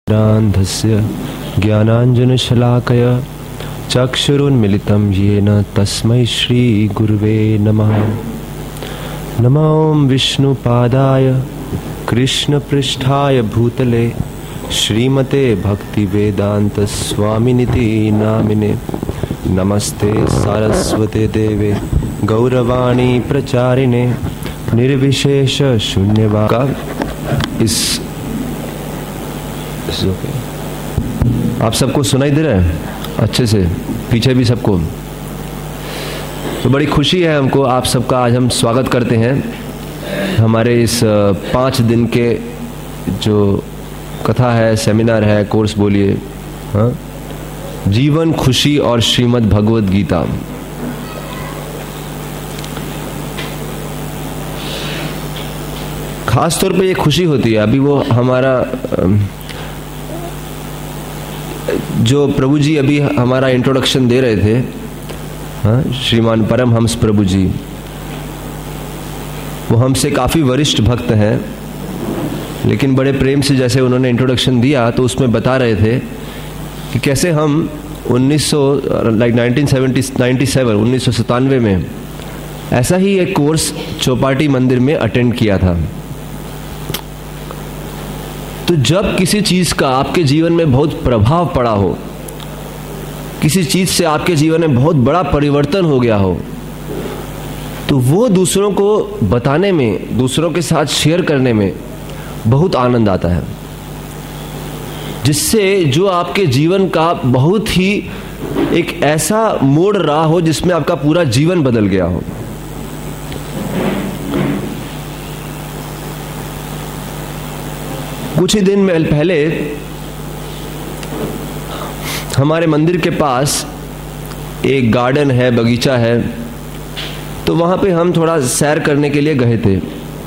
रान्धस्य ज्ञानाञ्जनशलाकया चक्षुरुन्मिलितं येन तस्मै श्रीगुरुवे नमः। नमो विष्णुपादाय कृष्णपृष्ठाय भूतले श्रीमते भक्तिवेदान्तस्वामिनिति नामिने। नमस्ते सारस्वते देवे गौरवाणी प्रचारिणे निर्विशेष शून्यवाद। आप सबको सुनाई दे रहा है अच्छे से, पीछे भी सबको? तो बड़ी खुशी है हमको, आप सबका आज हम स्वागत करते हैं हमारे इस 5 दिन के जो कथा है, सेमिनार है, कोर्स बोलिए, हाँ, जीवन खुशी और श्रीमद् भगवद गीता। खास तौर पे ये खुशी होती है, अभी वो हमारा जो प्रभु जी अभी हमारा इंट्रोडक्शन दे रहे थे, हाँ, श्रीमान परमहंस प्रभु जी, वो हमसे काफ़ी वरिष्ठ भक्त हैं, लेकिन बड़े प्रेम से जैसे उन्होंने इंट्रोडक्शन दिया तो उसमें बता रहे थे कि कैसे हम 1997 में ऐसा ही एक कोर्स चौपाटी मंदिर में अटेंड किया था। तो जब किसी चीज़ का आपके जीवन में बहुत प्रभाव पड़ा हो, किसी चीज़ से आपके जीवन में बहुत बड़ा परिवर्तन हो गया हो, तो वो दूसरों को बताने में, दूसरों के साथ शेयर करने में बहुत आनंद आता है, जिससे जो आपके जीवन का बहुत ही एक ऐसा मोड़ रहा हो जिसमें आपका पूरा जीवन बदल गया हो। कुछ ही दिन पहले हमारे मंदिर के पास एक गार्डन है, बगीचा है, तो वहां पे हम थोड़ा सैर करने के लिए गए थे।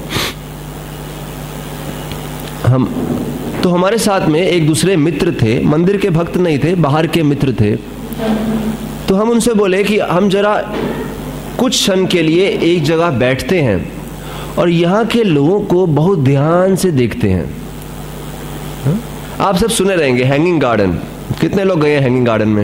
तो हमारे साथ में एक दूसरे मित्र थे, मंदिर के भक्त नहीं थे, बाहर के मित्र थे। तो हम उनसे बोले कि हम जरा कुछ क्षण के लिए एक जगह बैठते हैं और यहाँ के लोगों को बहुत ध्यान से देखते हैं। आप सब सुने रहेंगे हैंगिंग गार्डन। कितने लोग गए हैं हैंगिंग गार्डन में?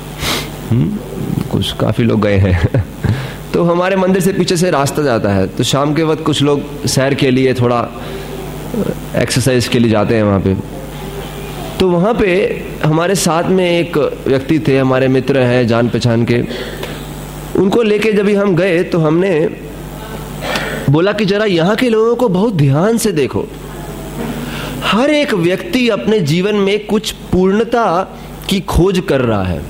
कुछ काफी लोग गए हैं। तो हमारे मंदिर से पीछे से रास्ता जाता है, तो शाम के वक्त कुछ लोग सैर के लिए, थोड़ा एक्सरसाइज के लिए जाते हैं वहाँ पे। तो वहाँ पे हमारे साथ में एक व्यक्ति थे, हमारे मित्र हैं जान पहचान के। उनको लेके जब हम गए तो हमने बोला कि जरा यहाँ के लोगों को बहुत ध्यान से देखो। हर एक व्यक्ति अपने जीवन में कुछ पूर्णता की खोज कर रहा है।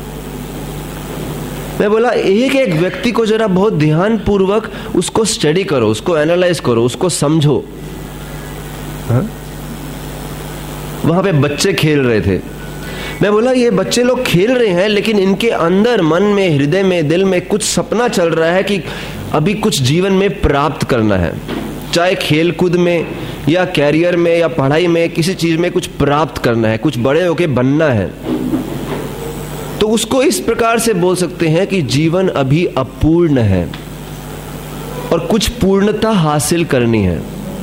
मैं बोला एक एक व्यक्ति को जरा बहुत ध्यान पूर्वक उसको स्टडी करो, उसको एनालाइज करो, उसको समझो। हाँ? वहां पे बच्चे खेल रहे थे। मैं बोला ये बच्चे लोग खेल रहे हैं, लेकिन इनके अंदर, मन में, हृदय में, दिल में कुछ सपना चल रहा है कि अभी कुछ जीवन में प्राप्त करना है, चाहे खेल कूद में या कैरियर में या पढ़ाई में, किसी चीज में कुछ प्राप्त करना है, कुछ बड़े होके बनना है। तो उसको इस प्रकार से बोल सकते हैं कि जीवन अभी अपूर्ण है और कुछ पूर्णता हासिल करनी है।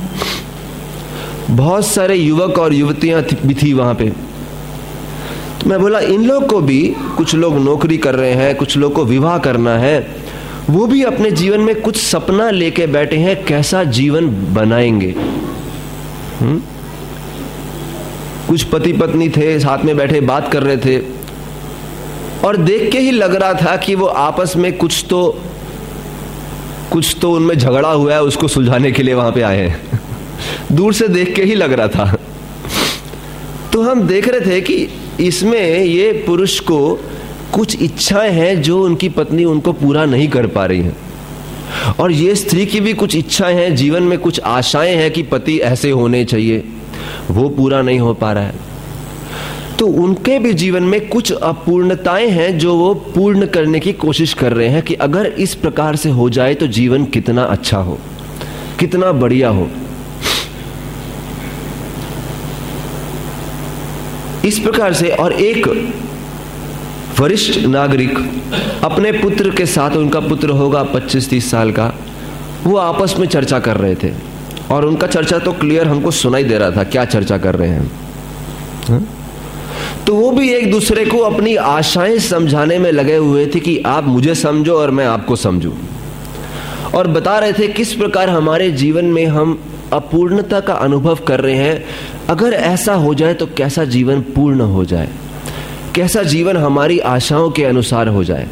बहुत सारे युवक और युवतियां भी थी वहां पे। तो मैं बोला इन लोग को भी, कुछ लोग नौकरी कर रहे हैं, कुछ लोग को विवाह करना है, वो भी अपने जीवन में कुछ सपना लेके बैठे हैं, कैसा जीवन बनाएंगे। कुछ पति पत्नी थे, साथ में बैठे बात कर रहे थे, और देख के ही लग रहा था कि वो आपस में कुछ तो उनमें झगड़ा हुआ है, उसको सुलझाने के लिए वहां पे आए हैं। दूर से देख के ही लग रहा था। तो हम देख रहे थे कि इसमें ये पुरुष को कुछ इच्छाएं हैं जो उनकी पत्नी उनको पूरा नहीं कर पा रही है, और ये स्त्री की भी कुछ इच्छाएं हैं, जीवन में कुछ आशाएं हैं कि पति ऐसे होने चाहिए, वो पूरा नहीं हो पा रहा है। तो उनके भी जीवन में कुछ अपूर्णताएं हैं जो वो पूर्ण करने की कोशिश कर रहे हैं कि अगर इस प्रकार से हो जाए तो जीवन कितना अच्छा हो, कितना बढ़िया हो। इस प्रकार से, और एक वरिष्ठ नागरिक अपने पुत्र के साथ, उनका पुत्र होगा 25-30 साल का, वो आपस में चर्चा कर रहे थे। और उनका चर्चा तो क्लियर हमको सुनाई दे रहा था क्या चर्चा कर रहे हैं। तो वो भी एक दूसरे को अपनी आशाएं समझाने में लगे हुए थे कि आप मुझे समझो और मैं आपको समझूं, और बता रहे थे किस प्रकार हमारे जीवन में हम अपूर्णता का अनुभव कर रहे हैं। अगर ऐसा हो जाए तो कैसा जीवन पूर्ण हो जाए, कैसा जीवन हमारी आशाओं के अनुसार हो जाए।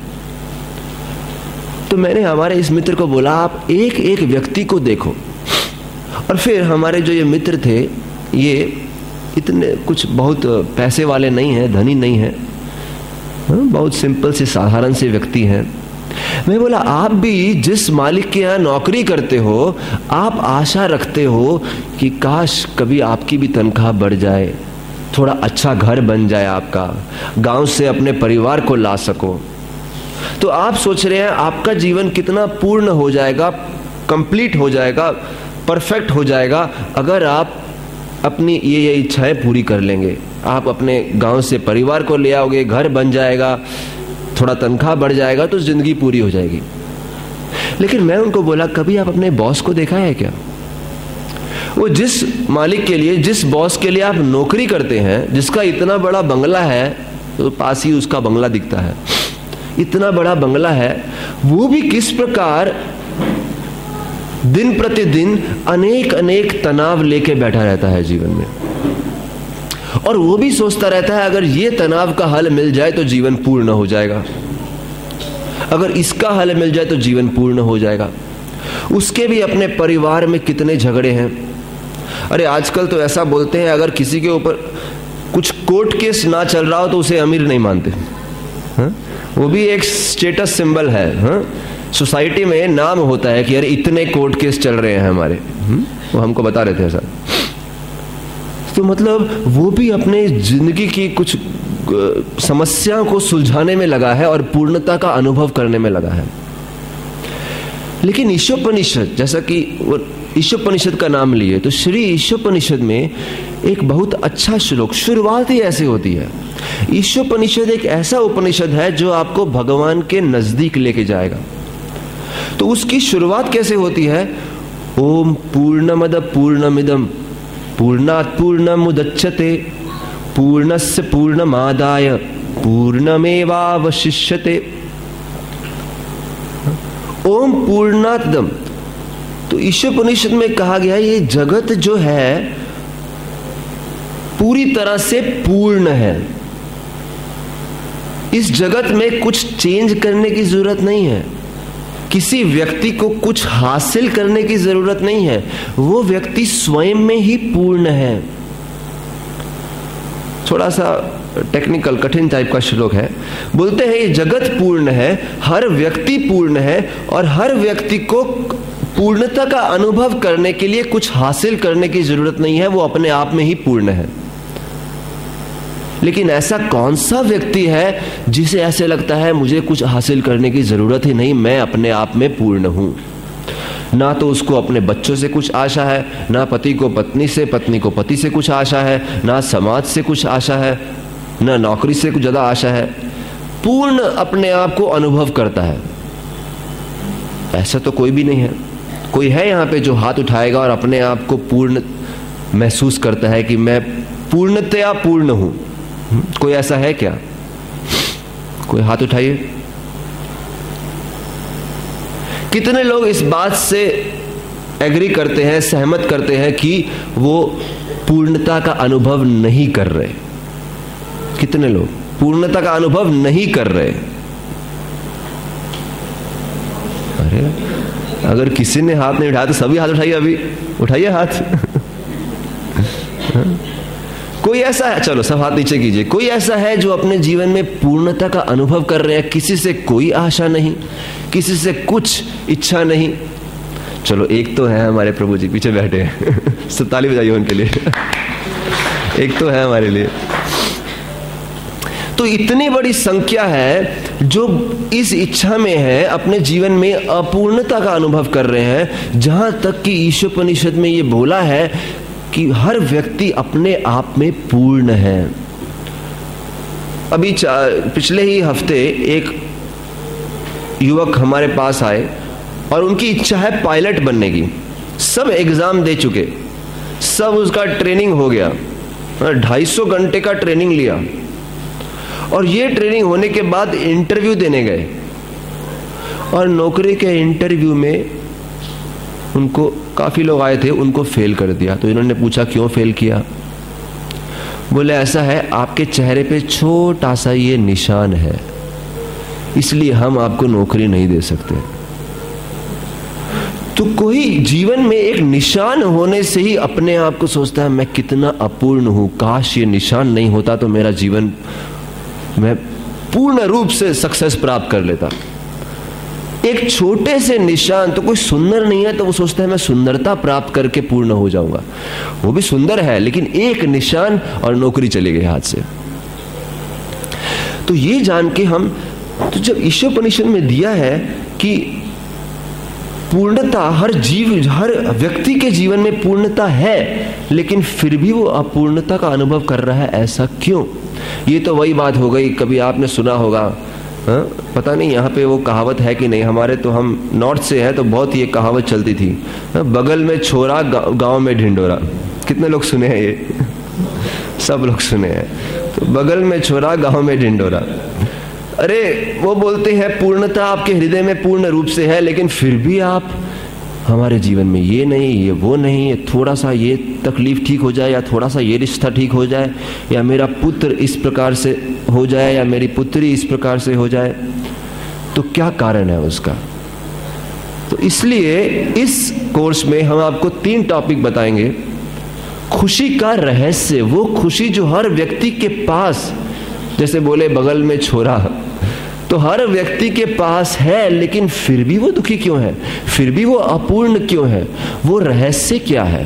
तो मैंने हमारे इस मित्र को बोला, आप एक एक व्यक्ति को देखो। और फिर हमारे जो ये मित्र थे, ये इतने कुछ बहुत पैसे वाले नहीं हैं, धनी नहीं हैं, बहुत सिंपल से साधारण से व्यक्ति हैं। मैं बोला, आप भी जिस मालिक के यहाँ नौकरी करते हो, आप आशा रखते हो कि काश कभी आपकी भी तनख्वाह बढ़ जाए, थोड़ा अच्छा घर बन जाए, आपका गांव से अपने परिवार को ला सको। तो आप सोच रहे हैं आपका जीवन कितना पूर्ण हो जाएगा, कंप्लीट हो जाएगा, परफेक्ट हो जाएगा अगर आप अपनी ये इच्छाएं पूरी कर लेंगे। आप अपने गांव से परिवार को ले आओगे, घर बन जाएगा, थोड़ा तनख्वाह बढ़ जाएगा, तो जिंदगी पूरी हो जाएगी। लेकिन मैं उनको बोला, कभी आप अपने बॉस को देखा है क्या? वो जिस मालिक के लिए, जिस बॉस के लिए आप नौकरी करते हैं, जिसका इतना बड़ा बंगला है, तो पास ही उसका बंगला दिखता है, इतना बड़ा बंगला है, वो भी किस प्रकार दिन प्रतिदिन अनेक अनेक तनाव लेके बैठा रहता है जीवन में, और वो भी सोचता रहता है अगर ये तनाव का हल मिल जाए तो जीवन पूर्ण हो जाएगा, अगर इसका हल मिल जाए तो जीवन पूर्ण हो जाएगा। उसके भी अपने परिवार में कितने झगड़े हैं। अरे आजकल तो ऐसा बोलते हैं, अगर किसी के ऊपर कुछ कोर्ट केस ना चल रहा हो तो उसे अमीर नहीं मानते। वो भी एक स्टेटस सिंबल है। सोसाइटी में नाम होता है कि अरे इतने कोर्ट केस चल रहे हैं हमारे, वो हमको बता रहे थे ऐसा। तो मतलब वो भी अपने जिंदगी की कुछ समस्याओं को सुलझाने में लगा है और पूर्णता का अनुभव करने में लगा है। लेकिन ईशोपनिषद, जैसा कि ईशोपनिषद का नाम लिए, तो श्री ईशोपनिषद में एक बहुत अच्छा श्लोक, शुरुआत ही ऐसे होती है। ईशोपनिषद एक ऐसा उपनिषद है जो आपको भगवान के नजदीक लेके जाएगा। तो उसकी शुरुआत कैसे होती है? ओम पूर्णमद पूर्णमिदम पूर्णात् पूर्णमुदच्यते पूर्णस्य पूर्णमादाय पूर्णमेवावशिष्यते। ओम पूर्णात्दम। तो ईशोपनिषद में कहा गया है ये जगत जो है पूरी तरह से पूर्ण है। इस जगत में कुछ चेंज करने की जरूरत नहीं है, किसी व्यक्ति को कुछ हासिल करने की जरूरत नहीं है, वो व्यक्ति स्वयं में ही पूर्ण है। थोड़ा सा टेक्निकल कठिन टाइप का श्लोक है। बोलते हैं ये जगत पूर्ण है, हर व्यक्ति पूर्ण है, और हर व्यक्ति को पूर्णता का अनुभव करने के लिए कुछ हासिल करने की जरूरत नहीं है, वो अपने आप में ही पूर्ण है। लेकिन ऐसा कौन सा व्यक्ति है जिसे ऐसे लगता है मुझे कुछ हासिल करने की जरूरत ही नहीं, मैं अपने आप में पूर्ण हूं। ना तो उसको अपने बच्चों से कुछ आशा है, ना पति को पत्नी से, पत्नी को पति से कुछ आशा है, ना समाज से कुछ आशा है, ना नौकरी से कुछ ज्यादा आशा है। पूर्ण अपने आप को अनुभव करता है। ऐसा तो कोई भी नहीं है। कोई है यहाँ पे जो हाथ उठाएगा और अपने आप को पूर्ण महसूस करता है कि मैं पूर्णतया पूर्ण हूं? कोई ऐसा है क्या? कोई हाथ उठाइए। कितने लोग इस बात से एग्री करते हैं, सहमत करते हैं कि वो पूर्णता का अनुभव नहीं कर रहे? कितने लोग पूर्णता का अनुभव नहीं कर रहे? अरे अगर किसी ने हाथ नहीं उठाया तो सभी हाथ उठाइए, अभी उठाइए हाथ। कोई ऐसा है? चलो सब हाथ नीचे कीजिए। कोई ऐसा है जो अपने जीवन में पूर्णता का अनुभव कर रहे हैं? किसी से कोई आशा नहीं, किसी से कुछ इच्छा नहीं। चलो एक तो है हमारे प्रभु जी पीछे बैठे हैं। सब ताली बजाइए उनके लिए। एक तो है हमारे लिए। तो इतनी बड़ी संख्या है जो इस इच्छा में है, अपने जीवन में अपूर्णता का अनुभव कर रहे हैं। जहां तक कि ईशोपनिषद में ये बोला है कि हर व्यक्ति अपने आप में पूर्ण है। अभी पिछले ही हफ्ते एक युवक हमारे पास आए और उनकी इच्छा है पायलट बनने की। सब एग्जाम दे चुके, सब उसका ट्रेनिंग हो गया, 250 घंटे का ट्रेनिंग लिया, और ये ट्रेनिंग होने के बाद इंटरव्यू देने गए, और नौकरी के इंटरव्यू में उनको काफी लोग आए थे, उनको फेल कर दिया। तो इन्होंने पूछा क्यों फेल किया? बोले ऐसा है, आपके चेहरे पे छोटा सा ये निशान है, इसलिए हम आपको नौकरी नहीं दे सकते। तो कोई जीवन में एक निशान होने से ही अपने आप को सोचता है मैं कितना अपूर्ण हूं, काश ये निशान नहीं होता तो मेरा जीवन मैं पूर्ण रूप से सक्सेस प्राप्त कर लेता। एक छोटे से निशान, तो कोई सुंदर नहीं है तो वो सोचता है मैं सुंदरता प्राप्त करके पूर्ण हो जाऊंगा। वो भी सुंदर है, लेकिन एक निशान और नौकरी चली गई हाथ से। तो ये जान के हम, तो जब ईशोपनिषद में दिया है कि पूर्णता हर जीव, हर व्यक्ति के जीवन में पूर्णता है, लेकिन फिर भी वो अपूर्णता का अनुभव कर रहा है, ऐसा क्यों? ये तो वही बात हो गई, कभी आपने सुना होगा, पता नहीं यहाँ पे वो कहावत है कि नहीं, हमारे तो हम नॉर्थ से हैं तो बहुत ये कहावत चलती थी, बगल में छोरा गांव में ढिंडोरा। कितने लोग सुने हैं ये? सब लोग सुने हैं। तो बगल में छोरा गांव में ढिंडोरा। अरे वो बोलते हैं पूर्णता आपके हृदय में पूर्ण रूप से है, लेकिन फिर भी आप हमारे जीवन में ये नहीं, ये वो नहीं, ये थोड़ा सा ये तकलीफ ठीक हो जाए, या थोड़ा सा ये रिश्ता ठीक हो जाए, या मेरा पुत्र इस प्रकार से हो जाए, या मेरी पुत्री इस प्रकार से हो जाए, तो क्या कारण है उसका? तो इसलिए इस कोर्स में हम आपको 3 टॉपिक बताएंगे। खुशी का रहस्य, वो खुशी जो हर व्यक्ति के पास, जैसे बोले बगल में छोरा, तो हर व्यक्ति के पास है, लेकिन फिर भी वो दुखी क्यों है, फिर भी वो अपूर्ण क्यों है, वो रहस्य क्या है?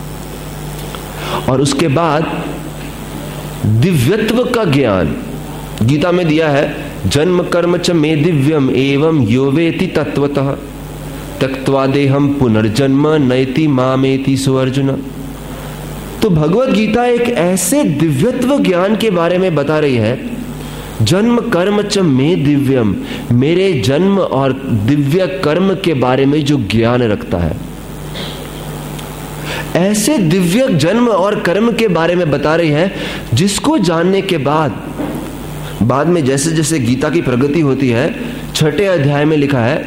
और उसके बाद दिव्यत्व का ज्ञान गीता में दिया है, जन्म कर्म च मे दिव्यम एवं यो वेति तत्वतः त्यक्त्वा देहम पुनर्जन्म नैति मामेति सो अर्जुन। तो भगवत गीता एक ऐसे दिव्यत्व ज्ञान के बारे में बता रही है, जन्म कर्म च मे दिव्यम, मेरे जन्म और दिव्य कर्म के बारे में जो ज्ञान रखता है, ऐसे दिव्य जन्म और कर्म के बारे में बता रही है, जिसको जानने के बाद में जैसे जैसे गीता की प्रगति होती है, 6ठे अध्याय में लिखा है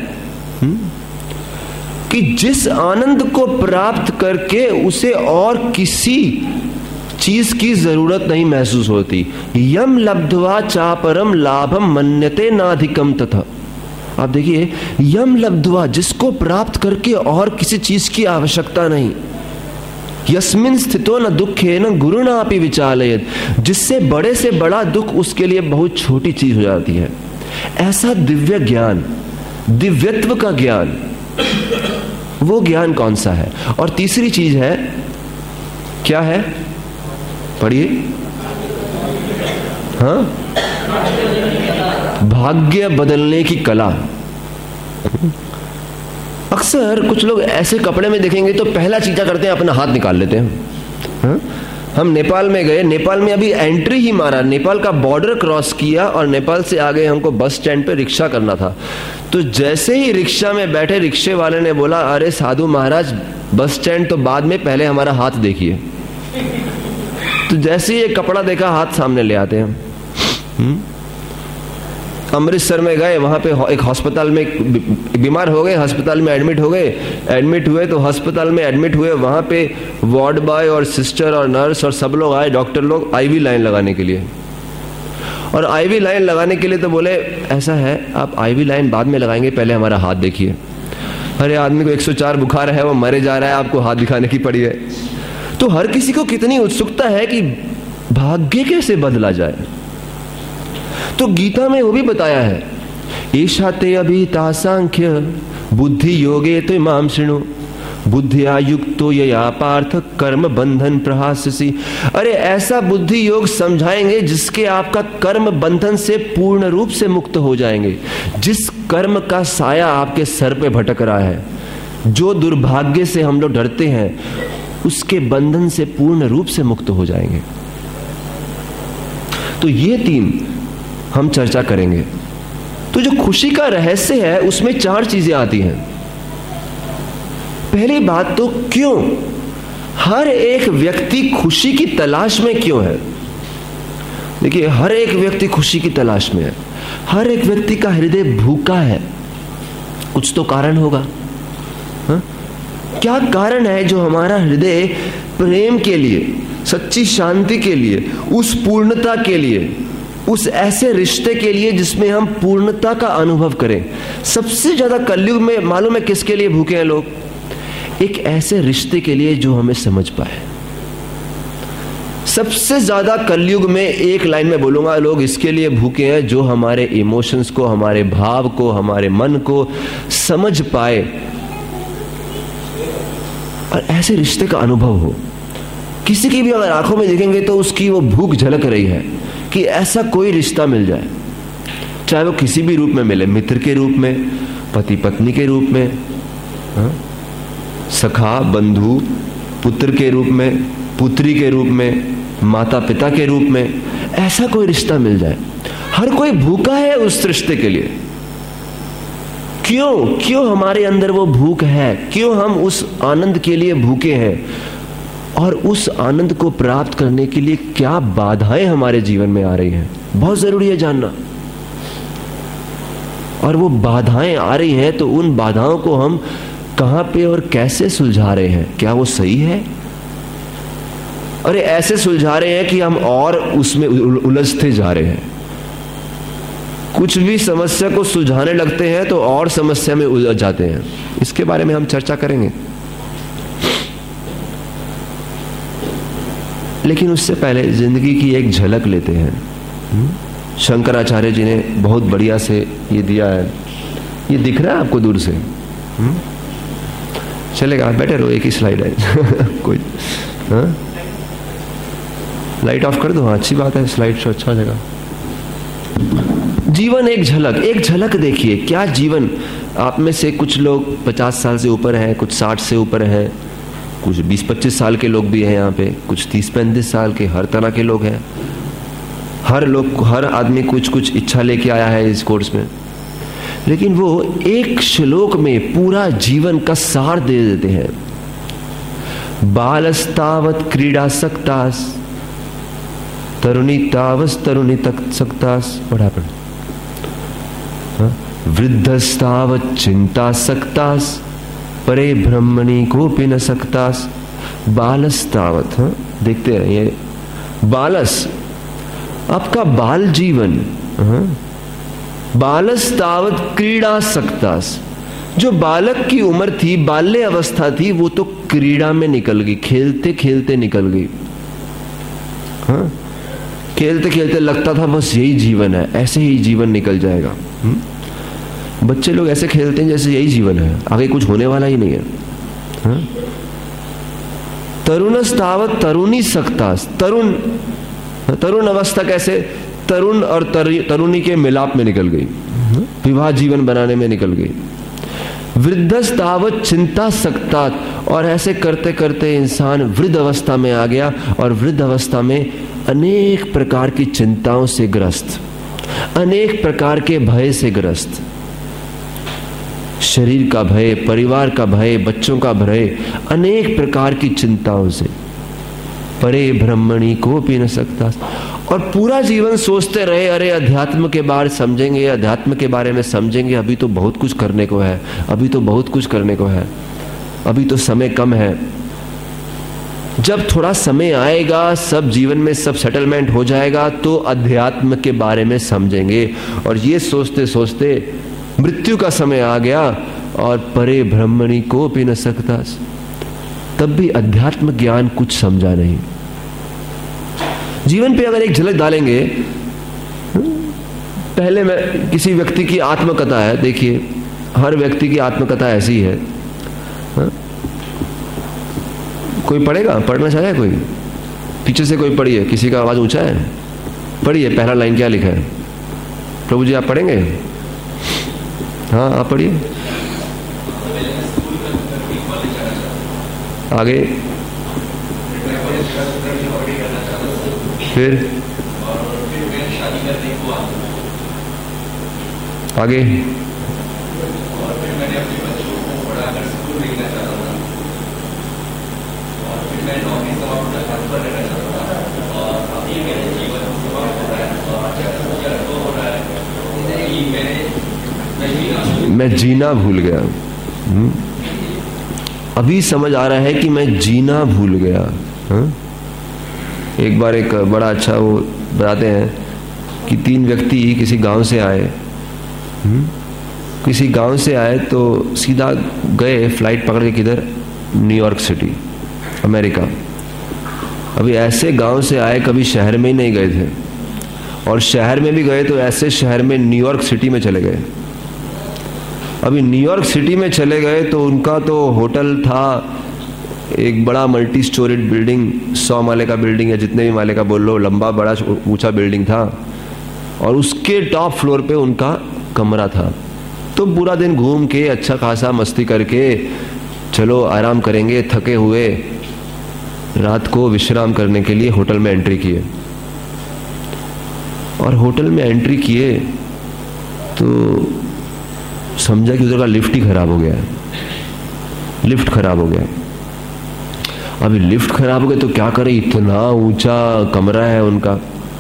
कि जिस आनंद को प्राप्त करके उसे और किसी चीज की जरूरत नहीं महसूस होती, यम लब्ध्वा चापरम लाभम मन्यते नाधिकम तथा। आप देखिए, यम लब्ध्वा, जिसको प्राप्त करके और किसी चीज की आवश्यकता नहीं, यस्मिन स्थितो न दुखे न गुरुणापि विचालयत, जिससे बड़े से बड़ा दुख उसके लिए बहुत छोटी चीज हो जाती है। ऐसा दिव्य ज्ञान, दिव्यत्व का ज्ञान, वो ज्ञान कौन सा है? और तीसरी चीज है, क्या है? पढ़िए। हाँ, भाग्य बदलने की कला। अक्सर कुछ लोग ऐसे कपड़े में देखेंगे तो पहला चीज क्या करते हैं, अपना हाथ निकाल लेते हैं। हाँ? हम नेपाल में गए, नेपाल में अभी एंट्री ही मारा, नेपाल का बॉर्डर क्रॉस किया और नेपाल से आगे हमको बस स्टैंड पे रिक्शा करना था। तो जैसे ही रिक्शा में बैठे, रिक्शे वाले ने बोला, अरे साधु महाराज, बस स्टैंड तो बाद में, पहले हमारा हाथ देखिए। तो जैसे ही ये कपड़ा देखा, हाथ सामने ले आते हैं। अमृतसर में गए, वहां पे एक अस्पताल में बीमार हो गए, अस्पताल में एडमिट हो गए, एडमिट हुए तो अस्पताल में एडमिट हुए, वहां पे वार्ड बॉय और सिस्टर और नर्स और सब लोग आए, डॉक्टर लोग, आईवी लाइन लगाने के लिए। और आईवी लाइन लगाने के लिए तो बोले, ऐसा है आप आईवी लाइन बाद में लगाएंगे, पहले हमारा हाथ देखिए। अरे आदमी को 104 बुखार है, वो मरे जा रहा है, आपको हाथ दिखाने की पड़ी है। तो हर किसी को कितनी उत्सुकता है कि भाग्य कैसे बदला जाए। तो गीता में वो भी बताया है, ईशा ते अभिता सांख्य बुद्धि योगे तो माम शृणु बुद्धिया युक्तो यया पार्थ कर्म बंधन प्रहास्यसि। अरे ऐसा बुद्धि योग समझाएंगे जिसके आपका कर्म बंधन से पूर्ण रूप से मुक्त हो जाएंगे। जिस कर्म का साया आपके सर पे भटक रहा है, जो दुर्भाग्य से हम लोग डरते हैं, उसके बंधन से पूर्ण रूप से मुक्त हो जाएंगे। तो ये 3 हम चर्चा करेंगे। तो जो खुशी का रहस्य है, उसमें 4 चीजें आती हैं। पहली बात तो क्यों हर एक व्यक्ति खुशी की तलाश में क्यों है? देखिए, हर एक व्यक्ति खुशी की तलाश में है। हर एक व्यक्ति का हृदय भूखा है। कुछ तो कारण होगा। हा? क्या कारण है जो हमारा हृदय प्रेम के लिए, सच्ची शांति के लिए, उस पूर्णता के लिए, उस ऐसे रिश्ते के लिए जिसमें हम पूर्णता का अनुभव करें? सबसे ज्यादा कलयुग में मालूम है किसके लिए भूखे हैं लोग? एक ऐसे रिश्ते के लिए जो हमें समझ पाए। सबसे ज्यादा कलयुग में, एक लाइन में बोलूंगा, लोग इसके लिए भूखे हैं जो हमारे इमोशंस को, हमारे भाव को, हमारे मन को समझ पाए और ऐसे रिश्ते का अनुभव हो। किसी की भी अगर आंखों में देखेंगे तो उसकी वो भूख झलक रही है कि ऐसा कोई रिश्ता मिल जाए, चाहे वो किसी भी रूप में मिले, मित्र के रूप में, पति पत्नी के रूप में, सखा बंधु, पुत्र के रूप में, पुत्री के रूप में, माता पिता के रूप में, ऐसा कोई रिश्ता मिल जाए। हर कोई भूखा है उस रिश्ते के लिए। क्यों हमारे अंदर वो भूख है? क्यों हम उस आनंद के लिए भूखे हैं? और उस आनंद को प्राप्त करने के लिए क्या बाधाएं हमारे जीवन में आ रही हैं, बहुत जरूरी है जानना। और वो बाधाएं आ रही हैं तो उन बाधाओं को हम कहां पे और कैसे सुलझा रहे हैं? क्या वो सही है? अरे ऐसे सुलझा रहे हैं कि हम और उसमें उलझते जा रहे हैं। कुछ भी समस्या को सुलझाने लगते हैं तो और समस्या में उलझ जाते हैं। इसके बारे में हम चर्चा करेंगे, लेकिन उससे पहले जिंदगी की एक झलक लेते हैं। शंकराचार्य जी ने बहुत बढ़िया से ये दिया है। ये दिख रहा है आपको दूर से? चलेगा, बैठे रहो, एक ही स्लाइड है। कोई लाइट ऑफ कर दो। हाँ, अच्छी बात है, स्लाइड शो अच्छा हो जाएगा। जीवन एक झलक देखिए। क्या जीवन? आप में से कुछ लोग 50 साल से ऊपर हैं, कुछ 60 से ऊपर हैं, कुछ 20-25 साल के लोग भी हैं यहाँ पे, कुछ 30-35 साल के, हर तरह के लोग हैं। हर आदमी कुछ इच्छा लेके आया है इस कोर्स में, लेकिन वो एक श्लोक में पूरा जीवन का सार दे देते हैं। बालस्तावत क्रीडासक्तास, तरुणी तावस तरुणी सक्तास, व्हाट हैपेंड? वृद्धस्तावत चिंतासक्तास, परे ब्रह्मणि कोपि न सक्तास। बालस्तावत, देखते रहिए, बालस आपका बाल जीवन, बालस्तावत क्रीड़ा सक्तास, जो बालक की उम्र थी, बाल्य अवस्था थी, वो तो क्रीड़ा में निकल गई, खेलते खेलते निकल गई। खेलते खेलते लगता था बस यही जीवन है, ऐसे ही जीवन निकल जाएगा। बच्चे लोग ऐसे खेलते हैं जैसे यही जीवन है, आगे कुछ होने वाला ही नहीं है। तरुणस्तावत तरुणी सक्तास, तरुण अवस्था कैसे? तरुण और तरुणी के मिलाप में निकल गई, विवाह जीवन बनाने में निकल गई। वृद्धस्तावत चिंता सक्तात, और ऐसे करते करते इंसान वृद्ध अवस्था में आ गया, और वृद्ध अवस्था में अनेक प्रकार की चिंताओं से ग्रस्त, अनेक प्रकार के भय से ग्रस्त, शरीर का भय, परिवार का भय, बच्चों का भय, अनेक प्रकार की चिंताओं से। परे ब्रह्मणि कोपि न सक्तास, और पूरा जीवन सोचते रहे, अरे अध्यात्म के बारे समझेंगे, अध्यात्म के बारे में समझेंगे, अभी तो बहुत कुछ करने को है, अभी तो बहुत कुछ करने को है, अभी तो समय कम है। जब थोड़ा समय आएगा, सब जीवन में सब सेटलमेंट हो जाएगा, तो अध्यात्म के बारे में समझेंगे। और ये सोचते सोचते मृत्यु का समय आ गया, और परे ब्रह्मणि कोपि न सक्तास, तब भी अध्यात्म ज्ञान कुछ समझा नहीं। जीवन पे अगर एक झलक डालेंगे, पहले मैं किसी व्यक्ति की आत्मकथा है, देखिए हर व्यक्ति की आत्मकथा ऐसी है। कोई पढ़ेगा? पढ़ना चाहे कोई? पीछे से कोई पढ़िए, किसी का आवाज ऊंचा है, पढ़िए। पहला लाइन क्या लिखा है? प्रभु जी आप पढ़ेंगे? हाँ आप पढ़िए। आगे फिर आगे मैं जीना भूल गया। अभी समझ आ रहा है कि मैं जीना भूल गया। एक बार एक बड़ा अच्छा वो बताते हैं कि 3 व्यक्ति किसी गांव से आए, किसी गांव से आए तो सीधा गए फ्लाइट पकड़ के किधर, न्यूयॉर्क सिटी, अमेरिका। अभी ऐसे गांव से आए, कभी शहर में ही नहीं गए थे, और शहर में भी गए तो ऐसे शहर में न्यूयॉर्क सिटी में चले गए। अभी न्यूयॉर्क सिटी में चले गए तो उनका तो होटल था एक बड़ा मल्टी स्टोरीड बिल्डिंग, 100 माले का बिल्डिंग, या जितने भी माले का बोल लो, लंबा बड़ा ऊंचा बिल्डिंग था, और उसके टॉप फ्लोर पे उनका कमरा था। तो पूरा दिन घूम के अच्छा खासा मस्ती करके चलो आराम करेंगे, थके हुए, रात को विश्राम करने के लिए होटल में एंट्री किए। और होटल में एंट्री किए तो समझा कि उधर का लिफ्ट ही खराब हो गया है, लिफ्ट खराब हो गया। अभी लिफ्ट खराब हो गया तो क्या करे, इतना ऊंचा कमरा है उनका।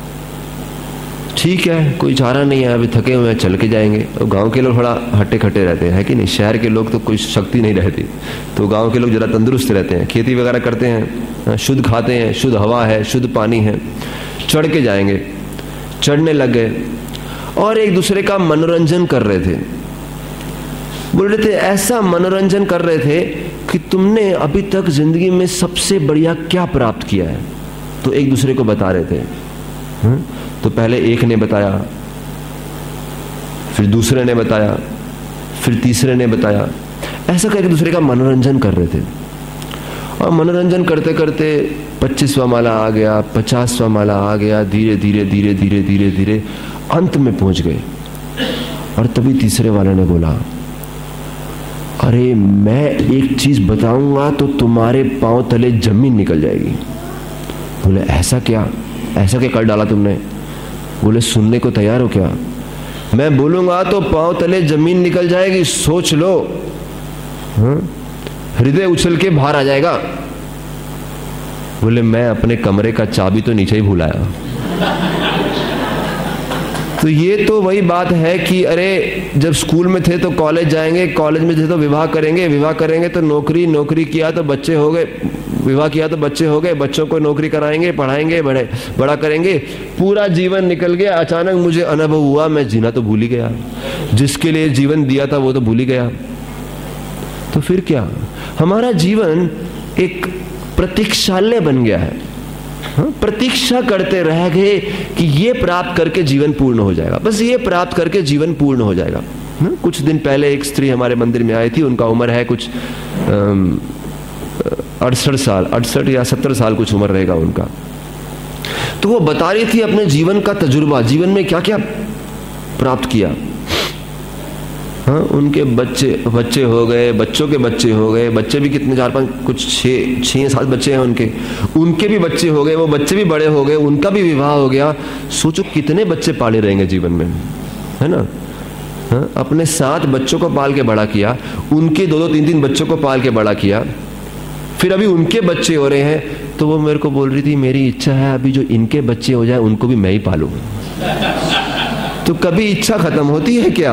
ठीक है, कोई चारा नहीं है, अभी थके हुए हैं, चल के जाएंगे। और गांव के लोग थोड़ा हट्टे खट्टे रहते हैं, है कि नहीं। शहर के लोग तो कोई शक्ति नहीं रहती, तो गांव के लोग जरा तंदुरुस्त रहते हैं, खेती वगैरह करते हैं, शुद्ध खाते हैं, शुद्ध हवा है, शुद्ध पानी है। चढ़ के जाएंगे। चढ़ने लग गए और एक दूसरे का मनोरंजन कर रहे थे। बोल रहे थे, ऐसा मनोरंजन कर रहे थे कि तुमने अभी तक जिंदगी में सबसे बढ़िया क्या प्राप्त किया है। तो एक दूसरे को बता रहे थे। तो पहले एक ने बताया, फिर दूसरे ने बताया, फिर तीसरे ने बताया। ऐसा करके दूसरे का मनोरंजन कर रहे थे। और मनोरंजन करते करते 25वां माला आ गया, 50वां माला आ गया, धीरे धीरे धीरे धीरे धीरे धीरे अंत में पहुंच गए। और तभी तीसरे वाले ने बोला, अरे मैं एक चीज बताऊंगा तो तुम्हारे पांव तले जमीन निकल जाएगी। बोले, ऐसा क्या कर डाला तुमने? बोले, सुनने को तैयार हो क्या? मैं बोलूंगा तो पांव तले जमीन निकल जाएगी, सोच लो। हृदय उछल के बाहर आ जाएगा। बोले, मैं अपने कमरे का चाबी तो नीचे ही भूल आया। तो ये तो वही बात है कि अरे जब स्कूल में थे तो कॉलेज जाएंगे, कॉलेज में थे तो विवाह करेंगे, विवाह करेंगे तो नौकरी, नौकरी किया तो बच्चे हो गए, विवाह किया तो बच्चे हो गए, बच्चों को नौकरी कराएंगे, पढ़ाएंगे, बड़ा करेंगे, पूरा जीवन निकल गया। अचानक मुझे अनुभव हुआ मैं जीना तो भूल ही गया, जिसके लिए जीवन दिया था वो तो भूल ही गया। तो फिर क्या, हमारा जीवन एक प्रतीक्षालय बन गया है। प्रतीक्षा करते रह गए कि ये प्राप्त करके जीवन पूर्ण हो जाएगा, बस ये प्राप्त करके जीवन पूर्ण हो जाएगा। कुछ दिन पहले एक स्त्री हमारे मंदिर में आई थी, उनका उम्र है कुछ 68 या 70 साल कुछ उम्र रहेगा उनका। तो वो बता रही थी अपने जीवन का तजुर्बा, जीवन में क्या क्या प्राप्त किया। उनके बच्चे हो गए, बच्चों के बच्चे हो गए, बच्चे भी कितने 4-5 कुछ 6-7 बच्चे हैं उनके भी बच्चे हो गए, वो बच्चे भी बड़े हो गए, उनका भी विवाह हो गया। सोचो कितने बच्चे पाले रहेंगे जीवन में, है ना। अपने 7 बच्चों को पाल के बड़ा किया, उनके 2-2, 3-3 बच्चों को पाल के बड़ा किया, फिर अभी उनके बच्चे हो रहे हैं। तो वो मेरे को बोल रही थी, मेरी इच्छा है अभी जो इनके बच्चे हो जाए उनको भी मैं ही पालूं। तो कभी इच्छा खत्म होती है क्या?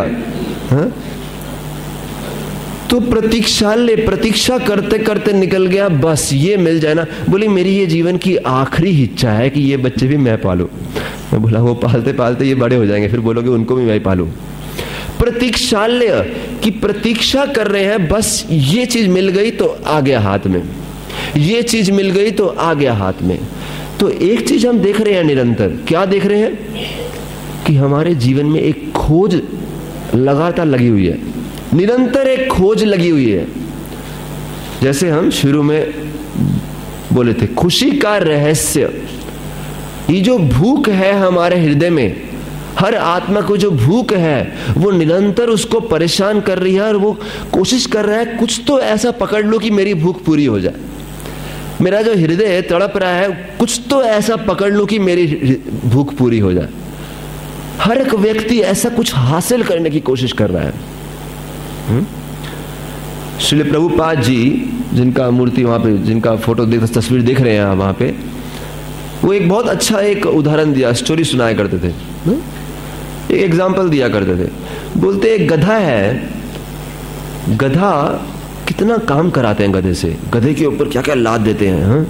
तो प्रतीक्षा करते करते निकल गया, बस ये मिल जाए ना। बोली, मेरी ये जीवन की आखिरी इच्छा है कि ये बच्चे भी मैं पालूं। मैं बोला, वो पालते पालते ये बड़े हो जाएंगे, फिर बोलोगे उनको भी मैं पालूं। प्रतीक्षालय की प्रतीक्षा कर रहे हैं, बस ये चीज मिल गई तो आ गया हाथ में, ये चीज मिल गई तो आ गया हाथ में। तो एक चीज हम देख रहे हैं निरंतर, क्या देख रहे हैं कि हमारे जीवन में एक खोज लगातार लगी हुई है, निरंतर एक खोज लगी हुई है। जैसे हम शुरू में बोले थे, खुशी का रहस्य, ये जो भूख है हमारे हृदय में, हर आत्मा को जो भूख है वो निरंतर उसको परेशान कर रही है, और वो कोशिश कर रहा है कुछ तो ऐसा पकड़ लो कि मेरी भूख पूरी हो जाए। मेरा जो हृदय तड़प रहा है, कुछ तो ऐसा पकड़ लो कि मेरी भूख पूरी हो जाए। हर एक व्यक्ति ऐसा कुछ हासिल करने की कोशिश कर रहा है। श्रील प्रभुपाद जी, जिनका मूर्ति वहां पे, जिनका फोटो तस्वीर देख रहे हैं वहां पे, वो एक बहुत अच्छा एक उदाहरण दिया, स्टोरी सुनाया करते थे, एक एग्जाम्पल दिया करते थे। बोलते एक गधा है, गधा कितना काम कराते हैं गधे से, गधे के ऊपर क्या क्या लाद देते हैं। हाँ?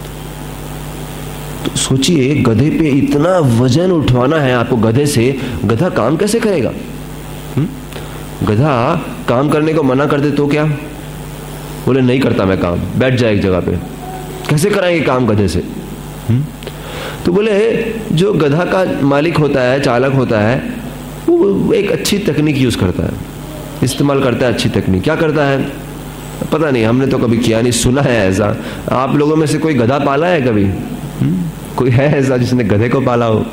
तो सोचिए गधे पे इतना वजन उठवाना है आपको गधे से, गधा काम कैसे करेगा? गधा काम करने को मना कर दे तो क्या? बोले नहीं करता मैं काम, बैठ जाए एक जगह पे। कैसे कराएंगे काम गधे से? तो बोले जो गधा का मालिक होता है, चालक होता है, वो एक अच्छी तकनीक यूज करता है, इस्तेमाल करता है अच्छी तकनीक। क्या करता है पता नहीं, हमने तो कभी किया नहीं, सुना है ऐसा। आप लोगों में से कोई गधा पाला है कभी? कोई है ऐसा जिसने गधे को पाला हो?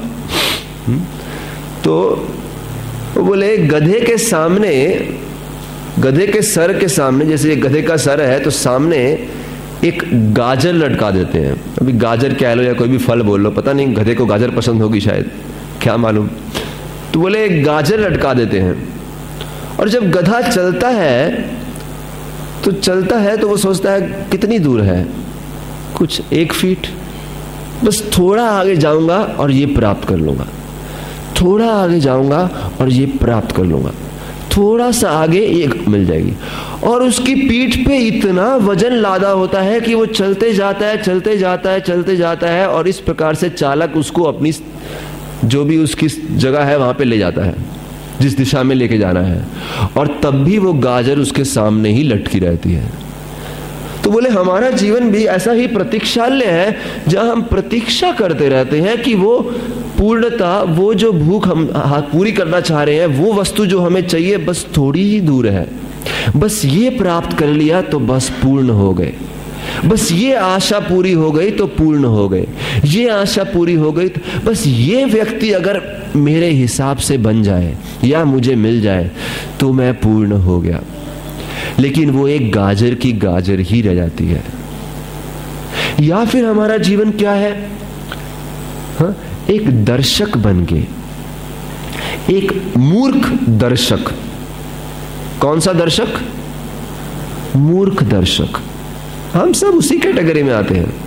तो वो बोले गधे के सामने, गधे के सर के सामने, जैसे गधे का सर है तो सामने एक गाजर लटका देते हैं। अभी गाजर क्या लो या कोई भी फल बोल लो, पता नहीं गधे को गाजर पसंद होगी शायद, क्या मालूम। तो बोले गाजर लटका देते हैं, और जब गधा चलता है तो वो सोचता है कितनी दूर है, कुछ 1 फीट, बस थोड़ा आगे जाऊंगा और ये प्राप्त कर लूंगा, थोड़ा आगे जाऊंगा और ये प्राप्त कर लूंगा, थोड़ा सा आगे ये मिल जाएगी। और उसकी पीठ पे इतना वजन लादा होता है कि वो चलते जाता है, और इस प्रकार से चालक उसको अपनी जो भी उसकी जगह है वहां पे ले जाता है, जिस दिशा में लेके जाना है, और तब भी वो गाजर उसके सामने ही लटकी रहती है। तो बोले हमारा जीवन भी ऐसा ही प्रतीक्षालय है, जहां हम प्रतीक्षा करते रहते हैं कि वो पूर्णता, वो जो भूख हम पूरी करना चाह रहे हैं, वो वस्तु जो हमें चाहिए बस थोड़ी ही दूर है, बस ये प्राप्त कर लिया तो बस पूर्ण हो गए, बस ये आशा पूरी हो गई तो पूर्ण हो गए, ये आशा पूरी हो गई तो बस ये व्यक्ति अगर मेरे हिसाब से बन जाए या मुझे मिल जाए तो मैं पूर्ण हो गया। लेकिन वो एक गाजर की गाजर ही रह जाती है। या फिर हमारा जीवन क्या है? हाँ? एक दर्शक बन के, एक मूर्ख दर्शक। कौन सा दर्शक? मूर्ख दर्शक। हम सब उसी कैटेगरी में आते हैं।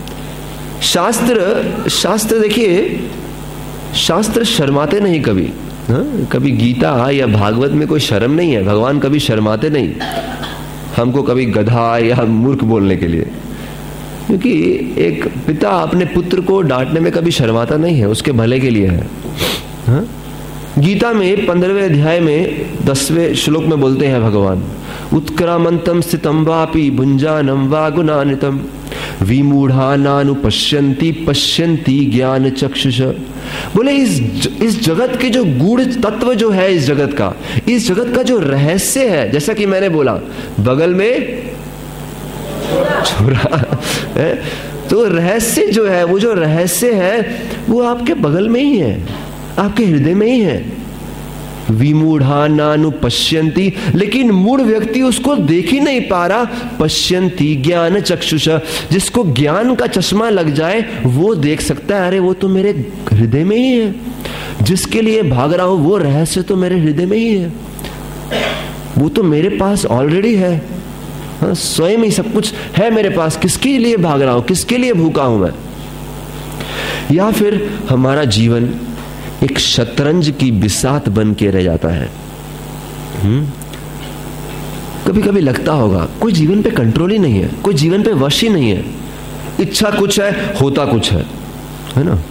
शास्त्र देखिए, शास्त्र शर्माते नहीं कभी। हाँ? कभी गीता या भागवत में कोई शर्म नहीं है, भगवान कभी शर्माते नहीं हमको कभी गधा या मूर्ख बोलने के लिए, क्योंकि एक पिता अपने पुत्र को डांटने में कभी शर्माता नहीं है, उसके भले के लिए है। हाँ? गीता में 15वें अध्याय में 10वें श्लोक में बोलते हैं भगवान, उत्क्रामंतम स्थितम वापि भुंजानम वा गुणान्वितम विमूढ़ानानुपश्यन्ति पश्यन्ति ज्ञान चक्षुष। बोले इस जगत के जो गूढ़ तत्व जो है, इस जगत का जो रहस्य है, जैसा कि मैंने बोला बगल में छोरा है, तो रहस्य जो है, वो जो रहस्य है वो आपके बगल में ही है, आपके हृदय में ही है। विमूढ़ानानुपश्यन्ति, लेकिन मूढ़ व्यक्ति उसको देख ही नहीं पा रहा। पश्यन्ति ज्ञान चक्षुष, जिसको ज्ञान का चश्मा लग जाए वो देख सकता है, अरे वो तो मेरे हृदय में ही है, जिसके लिए भाग रहा हूं वो रहस्य तो मेरे हृदय में ही है, वो तो मेरे पास ऑलरेडी है। हाँ, स्वयं ही सब कुछ है मेरे पास, किसके लिए भाग रहा हूं, किसके लिए भूखा हूं मैं। या फिर हमारा जीवन एक शतरंज की बिसात बन के रह जाता है। कभी कभी लगता होगा कोई जीवन पे कंट्रोल ही नहीं है, कोई जीवन पे वश ही नहीं है, इच्छा कुछ है, होता कुछ है ना।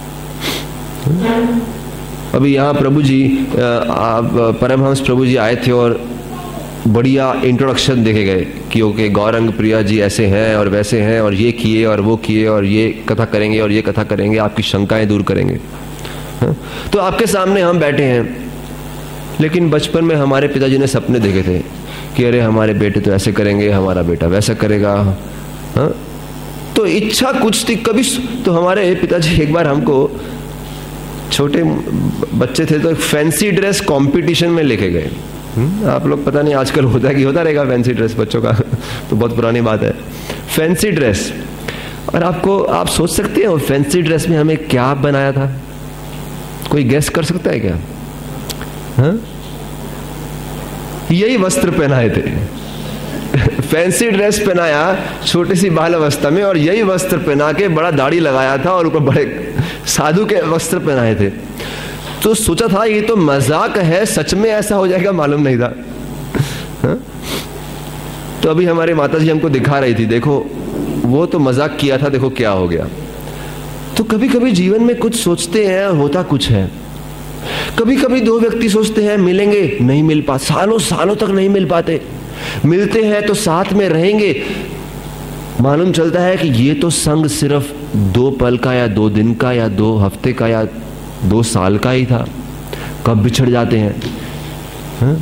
अभी यहाँ प्रभु जी, परमहंस प्रभु जी आए थे और बढ़िया इंट्रोडक्शन देखे गए कि ओके गौरंग प्रिया जी ऐसे हैं और वैसे हैं और ये किए और वो किए और ये कथा करेंगे और ये कथा करेंगे, आपकी शंकाएं दूर करेंगे। तो आपके सामने हम बैठे हैं, लेकिन बचपन में हमारे पिताजी ने सपने देखे थे कि अरे हमारे बेटे तो ऐसे करेंगे, हमारा बेटा वैसा करेगा। हाँ? तो इच्छा कुछ थी कभी। तो हमारे पिताजी एक बार हमको, छोटे बच्चे थे तो एक फैंसी ड्रेस कंपटीशन में लेके गए। आप लोग पता नहीं आजकल होता कि होता रहेगा फैंसी ड्रेस बच्चों का तो बहुत पुरानी बात है, फैंसी ड्रेस। और आप सोच सकते हैं फैंसी ड्रेस में हमें क्या बनाया था? कोई गेस कर सकता है क्या? हाँ? यही वस्त्र पहनाए थे, फैंसी ड्रेस पहनाया छोटी सी बाल अवस्था में, और यही वस्त्र पहना के बड़ा दाढ़ी लगाया था और ऊपर बड़े साधु के वस्त्र पहनाए थे। तो सोचा था ये तो मजाक है, सच में ऐसा हो जाएगा मालूम नहीं था। हा? तो अभी हमारे माताजी हमको दिखा रही थी, देखो वो तो मजाक किया था, देखो क्या हो गया। तो कभी कभी जीवन में कुछ सोचते हैं और होता कुछ है। कभी कभी दो व्यक्ति सोचते हैं मिलेंगे, नहीं मिल पाते, सालों सालों तक नहीं मिल पाते। मिलते हैं तो साथ में रहेंगे, मालूम चलता है कि ये तो संग सिर्फ 2 पल का या 2 दिन का या 2 हफ्ते का या 2 साल का ही था, कब बिछड़ जाते हैं। हा?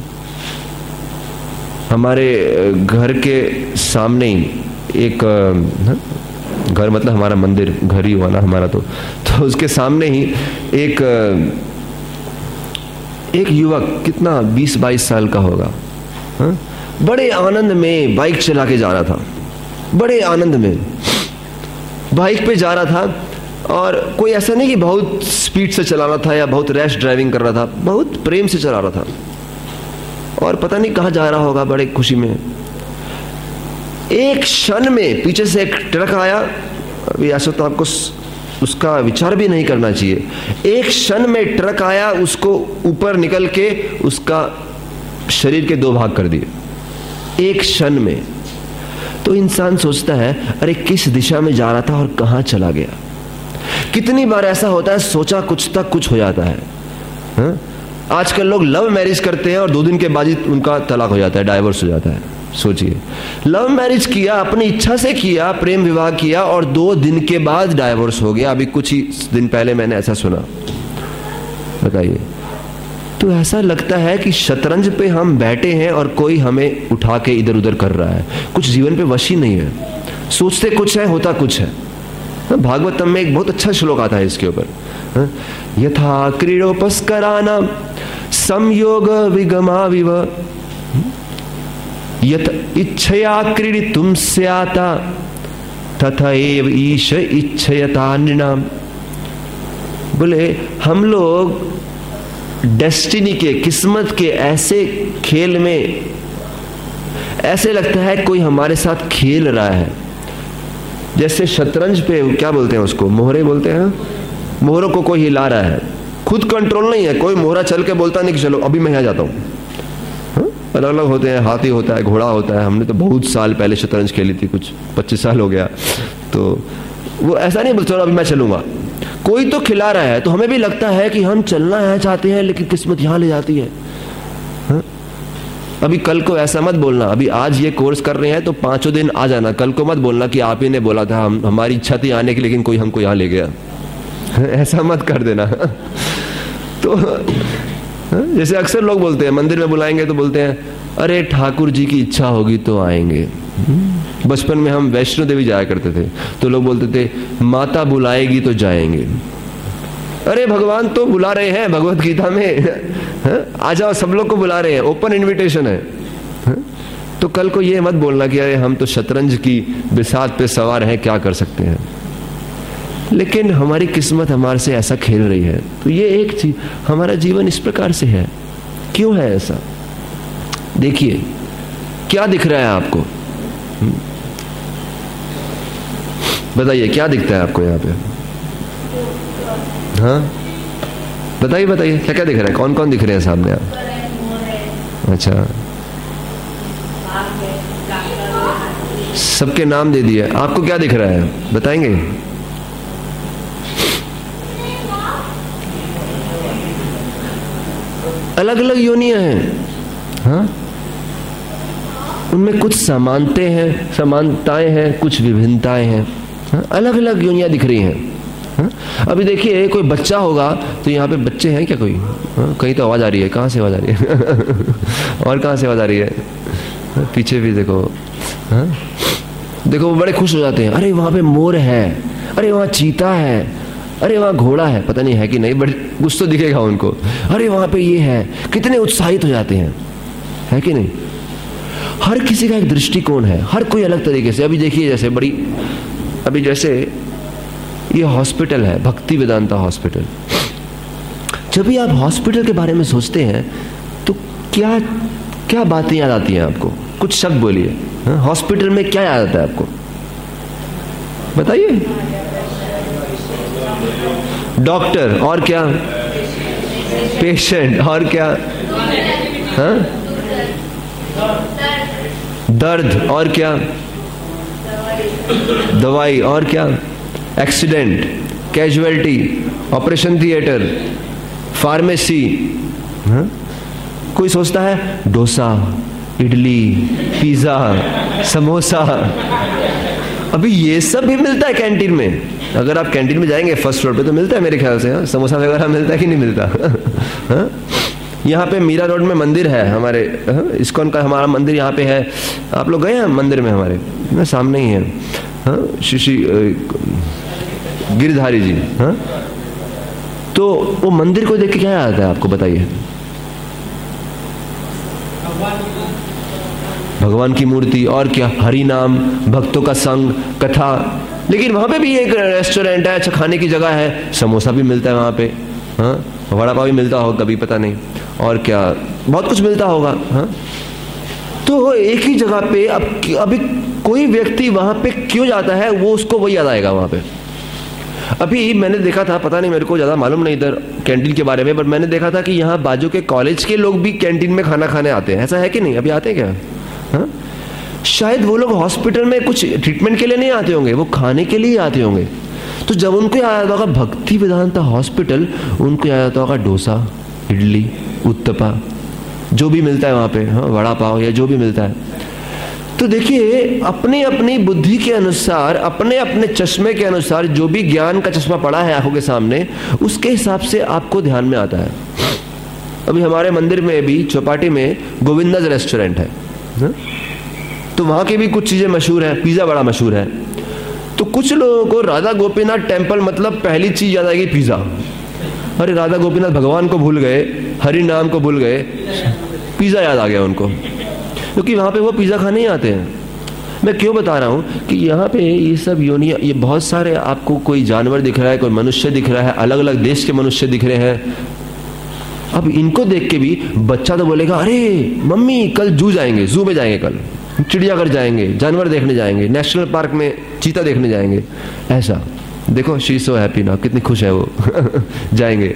हमारे घर के सामने ही एक घर, मतलब हमारा मंदिर घर ही हुआ ना हमारा, तो उसके सामने ही एक युवक, कितना 20-22 साल का होगा, हा? बड़े आनंद में बाइक चला के जा रहा था, बड़े आनंद में बाइक पे जा रहा था। और कोई ऐसा नहीं कि बहुत स्पीड से चला रहा था या बहुत रैश ड्राइविंग कर रहा था, बहुत प्रेम से चला रहा था। और पता नहीं कहाँ जा रहा होगा, बड़े खुशी में। एक क्षण में पीछे से एक ट्रक आया। अभी ऐसा तो आपको उसका विचार भी नहीं करना चाहिए। एक क्षण में ट्रक आया, उसको ऊपर निकल के उसका शरीर के 2 भाग कर दिए, एक क्षण में। तो इंसान सोचता है अरे किस दिशा में जा रहा था और कहां चला गया। कितनी बार ऐसा होता है, सोचा कुछ तक कुछ हो जाता है। हा? आजकल लोग लव मैरिज करते हैं और 2 दिन के बाद ही उनका तलाक हो जाता है, डाइवोर्स हो जाता है। सोचिए, लव मैरिज किया, अपनी इच्छा से किया, प्रेम विवाह किया और 2 दिन के बाद डाइवोर्स हो गया। अभी कुछ ही दिन पहले मैंने ऐसा सुना। बताइए, तो ऐसा लगता है कि शतरंज पे हम बैठे हैं और कोई हमें उठा के इधर उधर कर रहा है। कुछ जीवन पे वश ही नहीं है, सोचते कुछ है, होता कुछ है। भागवतम में एक बहुत अच्छा श्लोक आता है इसके ऊपर, यथा क्रीडोपस्कराना संयोग विगमाविव यत इच्छया क्रीडितुम स्याता तथा एव ईश इच्छयता नृणाम। बोले हम लोग डेस्टिनी के, किस्मत के ऐसे खेल में, ऐसे लगता है कोई हमारे साथ खेल रहा है। जैसे शतरंज पे क्या बोलते हैं उसको, मोहरे बोलते हैं। मोहरों को कोई हिला रहा है, खुद कंट्रोल नहीं है। कोई मोहरा चल के बोलता नहीं कि चलो अभी मैं यहाँ जाता हूँ। अलग अलग होते हैं, हाथी होता है, घोड़ा होता है। हमने तो बहुत साल पहले शतरंज खेली थी, कुछ 25 साल हो गया। तो वो ऐसा नहीं बोलता चलो अभी मैं चलूंगा, कोई तो खिला रहा है। तो हमें भी लगता है कि हम चलना है चाहते हैं, लेकिन किस्मत यहाँ ले जाती है। हा? अभी कल को ऐसा मत बोलना, अभी आज ये कोर्स कर रहे हैं तो 5 दिन आ जाना। कल को मत बोलना कि आप ही ने बोला था, हमारी इच्छा थी आने की लेकिन कोई हमको यहाँ ले गया। ऐसा मत कर देना। तो जैसे अक्सर लोग बोलते हैं, मंदिर में बुलाएंगे तो बोलते हैं अरे ठाकुर जी की इच्छा होगी तो आएंगे। बचपन में हम वैष्णो देवी जाया करते थे तो लोग बोलते थे माता बुलाएगी तो जाएंगे। अरे भगवान तो बुला रहे हैं भगवत गीता में, आ जाओ, सब लोग को बुला रहे हैं, ओपन इनविटेशन है। तो कल को ये मत बोलना कि अरे हम तो शतरंज की बिसात पे सवार हैं, क्या कर सकते हैं। लेकिन हमारी किस्मत हमारे से ऐसा खेल रही है। तो ये एक चीज, हमारा जीवन इस प्रकार से है। क्यों है ऐसा? देखिए क्या दिख रहा है आपको, बताइए क्या दिखता है आपको यहाँ पे? हाँ बताइए बताइए, क्या क्या दिख रहा है? कौन कौन दिख रहे हैं सामने आप? अच्छा, सबके नाम दे दिए। आपको क्या दिख रहा है बताएंगे? अलग अलग योनियां हैं। हाँ, उनमें कुछ समानताएं हैं, कुछ विभिन्नताएं हैं। हाँ? अलग अलग योनियां दिख रही हैं। हाँ? अभी देखिए कोई बच्चा होगा तो यहाँ पे बच्चे हैं क्या कोई? हाँ? कहीं तो आवाज आ रही है, कहाँ से आवाज आ रही है? और कहाँ से आवाज आ रही है? हाँ? पीछे भी देखो। हाँ? देखो वो बड़े खुश हो जाते हैं, अरे वहां पे मोर है, अरे वहां चीता है, अरे वहां घोड़ा है, पता नहीं है कि नहीं बट कुछ तो दिखेगा उनको। अरे वहां पे ये है, कितने उत्साहित हो जाते हैं, है कि नहीं? हर किसी का एक दृष्टिकोण है, हर कोई अलग तरीके से। अभी देखिए जैसे अभी जैसे ये हॉस्पिटल है, भक्ति वेदांता हॉस्पिटल। जब भी आप हॉस्पिटल के बारे में सोचते हैं तो क्या क्या बातें याद आती हैं आपको? कुछ शब्द बोलिए। हॉस्पिटल में क्या याद आता है आपको, बताइए? डॉक्टर, और क्या? पेशेंट, और क्या? हाँ? दर्द, और क्या? दवाई, और क्या? Accident, casualty, operation theatre, pharmacy. हाँ? कोई सोचता है डोसा, इडली, पिज्जा, समोसा। अभी ये सब भी मिलता है कैंटीन में। अगर आप कैंटीन में जाएंगे फर्स्ट फ्लोर पे तो मिलता है मेरे ख्याल से। समोसा वगैरह मिलता है कि नहीं मिलता? हाँ? यहाँ पे मीरा रोड में मंदिर है हमारे, इस्कॉन का हमारा मंदिर यहाँ पे है। आप लोग गए हैं मंदिर में? हमारे ना सामने ही है। हाँ? श्री गिरधारी जी। हाँ? तो वो मंदिर को देख के क्या याद आता है आपको, बताइए? भगवान की मूर्ति, और क्या? हरि नाम, भक्तों का संग, कथा। लेकिन वहां पे भी एक रेस्टोरेंट है, अच्छा खाने की जगह है, समोसा भी मिलता है वहां पे। हाँ? वड़ा पाव भी मिलता होगा कभी, पता नहीं, और क्या बहुत कुछ मिलता होगा। हाँ? तो एक ही जगह पे अभी कोई व्यक्ति वहां पे क्यों जाता है, वो उसको वही याद आएगा वहां पे। अभी मैंने देखा था, पता नहीं मेरे को ज्यादा मालूम नहीं इधर कैंटीन के बारे में, बट मैंने देखा था कि यहाँ बाजू के कॉलेज के लोग भी कैंटीन में खाना खाने आते हैं। ऐसा है कि नहीं? अभी आते हैं क्या? हाँ? शायद वो लोग हॉस्पिटल में कुछ ट्रीटमेंट के लिए नहीं आते होंगे, वो खाने के लिए आते होंगे। तो जब उनको याद आता होगा भक्ति वेदांता हॉस्पिटल, उनको याद आता होगा डोसा, इडली, उत्तपा, जो भी मिलता है वहां पे। हाँ? वड़ा पाव या जो भी मिलता है। तो देखिए, अपनी अपनी बुद्धि के अनुसार, अपने अपने चश्मे के अनुसार, जो भी ज्ञान का चश्मा पड़ा है आंखों के सामने, उसके हिसाब से आपको ध्यान में आता है। अभी हमारे मंदिर में भी चौपाटी में गोविंदाज रेस्टोरेंट है। तो वहां की भी कुछ चीजें मशहूर है, पिज्जा बड़ा मशहूर है। तो कुछ लोगों को राधा गोपीनाथ टेम्पल मतलब पहली चीज याद आएगी पिज्जा। अरे राधा गोपीनाथ भगवान को भूल गए, हरि नाम को भूल गए, पिज्जा याद आ गया उनको, क्योंकि वहां पे वो पिज्जा खाने ही आते हैं। मैं क्यों बता रहा हूं कि यहाँ पे ये सब योनियां, ये बहुत सारे, आपको कोई जानवर दिख रहा है, कोई मनुष्य दिख रहा है, अलग अलग देश के मनुष्य दिख रहे हैं। अब इनको देख के भी बच्चा तो बोलेगा, अरे मम्मी कल जू जाएंगे, जू में जाएंगे, कल चिड़ियाघर जाएंगे, जानवर देखने जाएंगे, नेशनल पार्क में चीता देखने जाएंगे। ऐसा देखो, शी सो हैप्पी ना, कितनी खुश है वो। जाएंगे।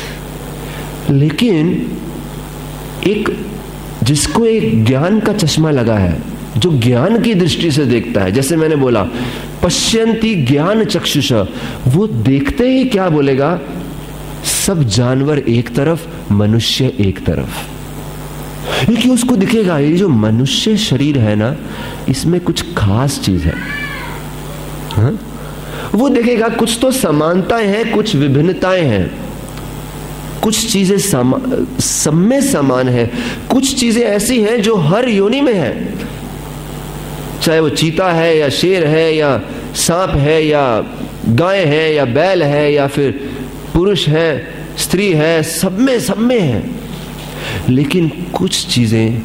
लेकिन एक जिसको एक ज्ञान का चश्मा लगा है, जो ज्ञान की दृष्टि से देखता है, जैसे मैंने बोला पश्यन्ति ज्ञान चक्षुष, वो देखते ही क्या बोलेगा, सब जानवर एक तरफ, मनुष्य एक तरफ। क्योंकि उसको दिखेगा ये जो मनुष्य शरीर है ना, इसमें कुछ खास चीज है। हाँ? वो देखेगा कुछ तो समानताएं हैं, कुछ विभिन्नताएं हैं, कुछ चीजें सब में समान है, कुछ चीजें ऐसी हैं जो हर योनि में है, चाहे वो चीता है या शेर है या सांप है या गाय है या बैल है या फिर पुरुष है, स्त्री है, सब में है। लेकिन कुछ चीजें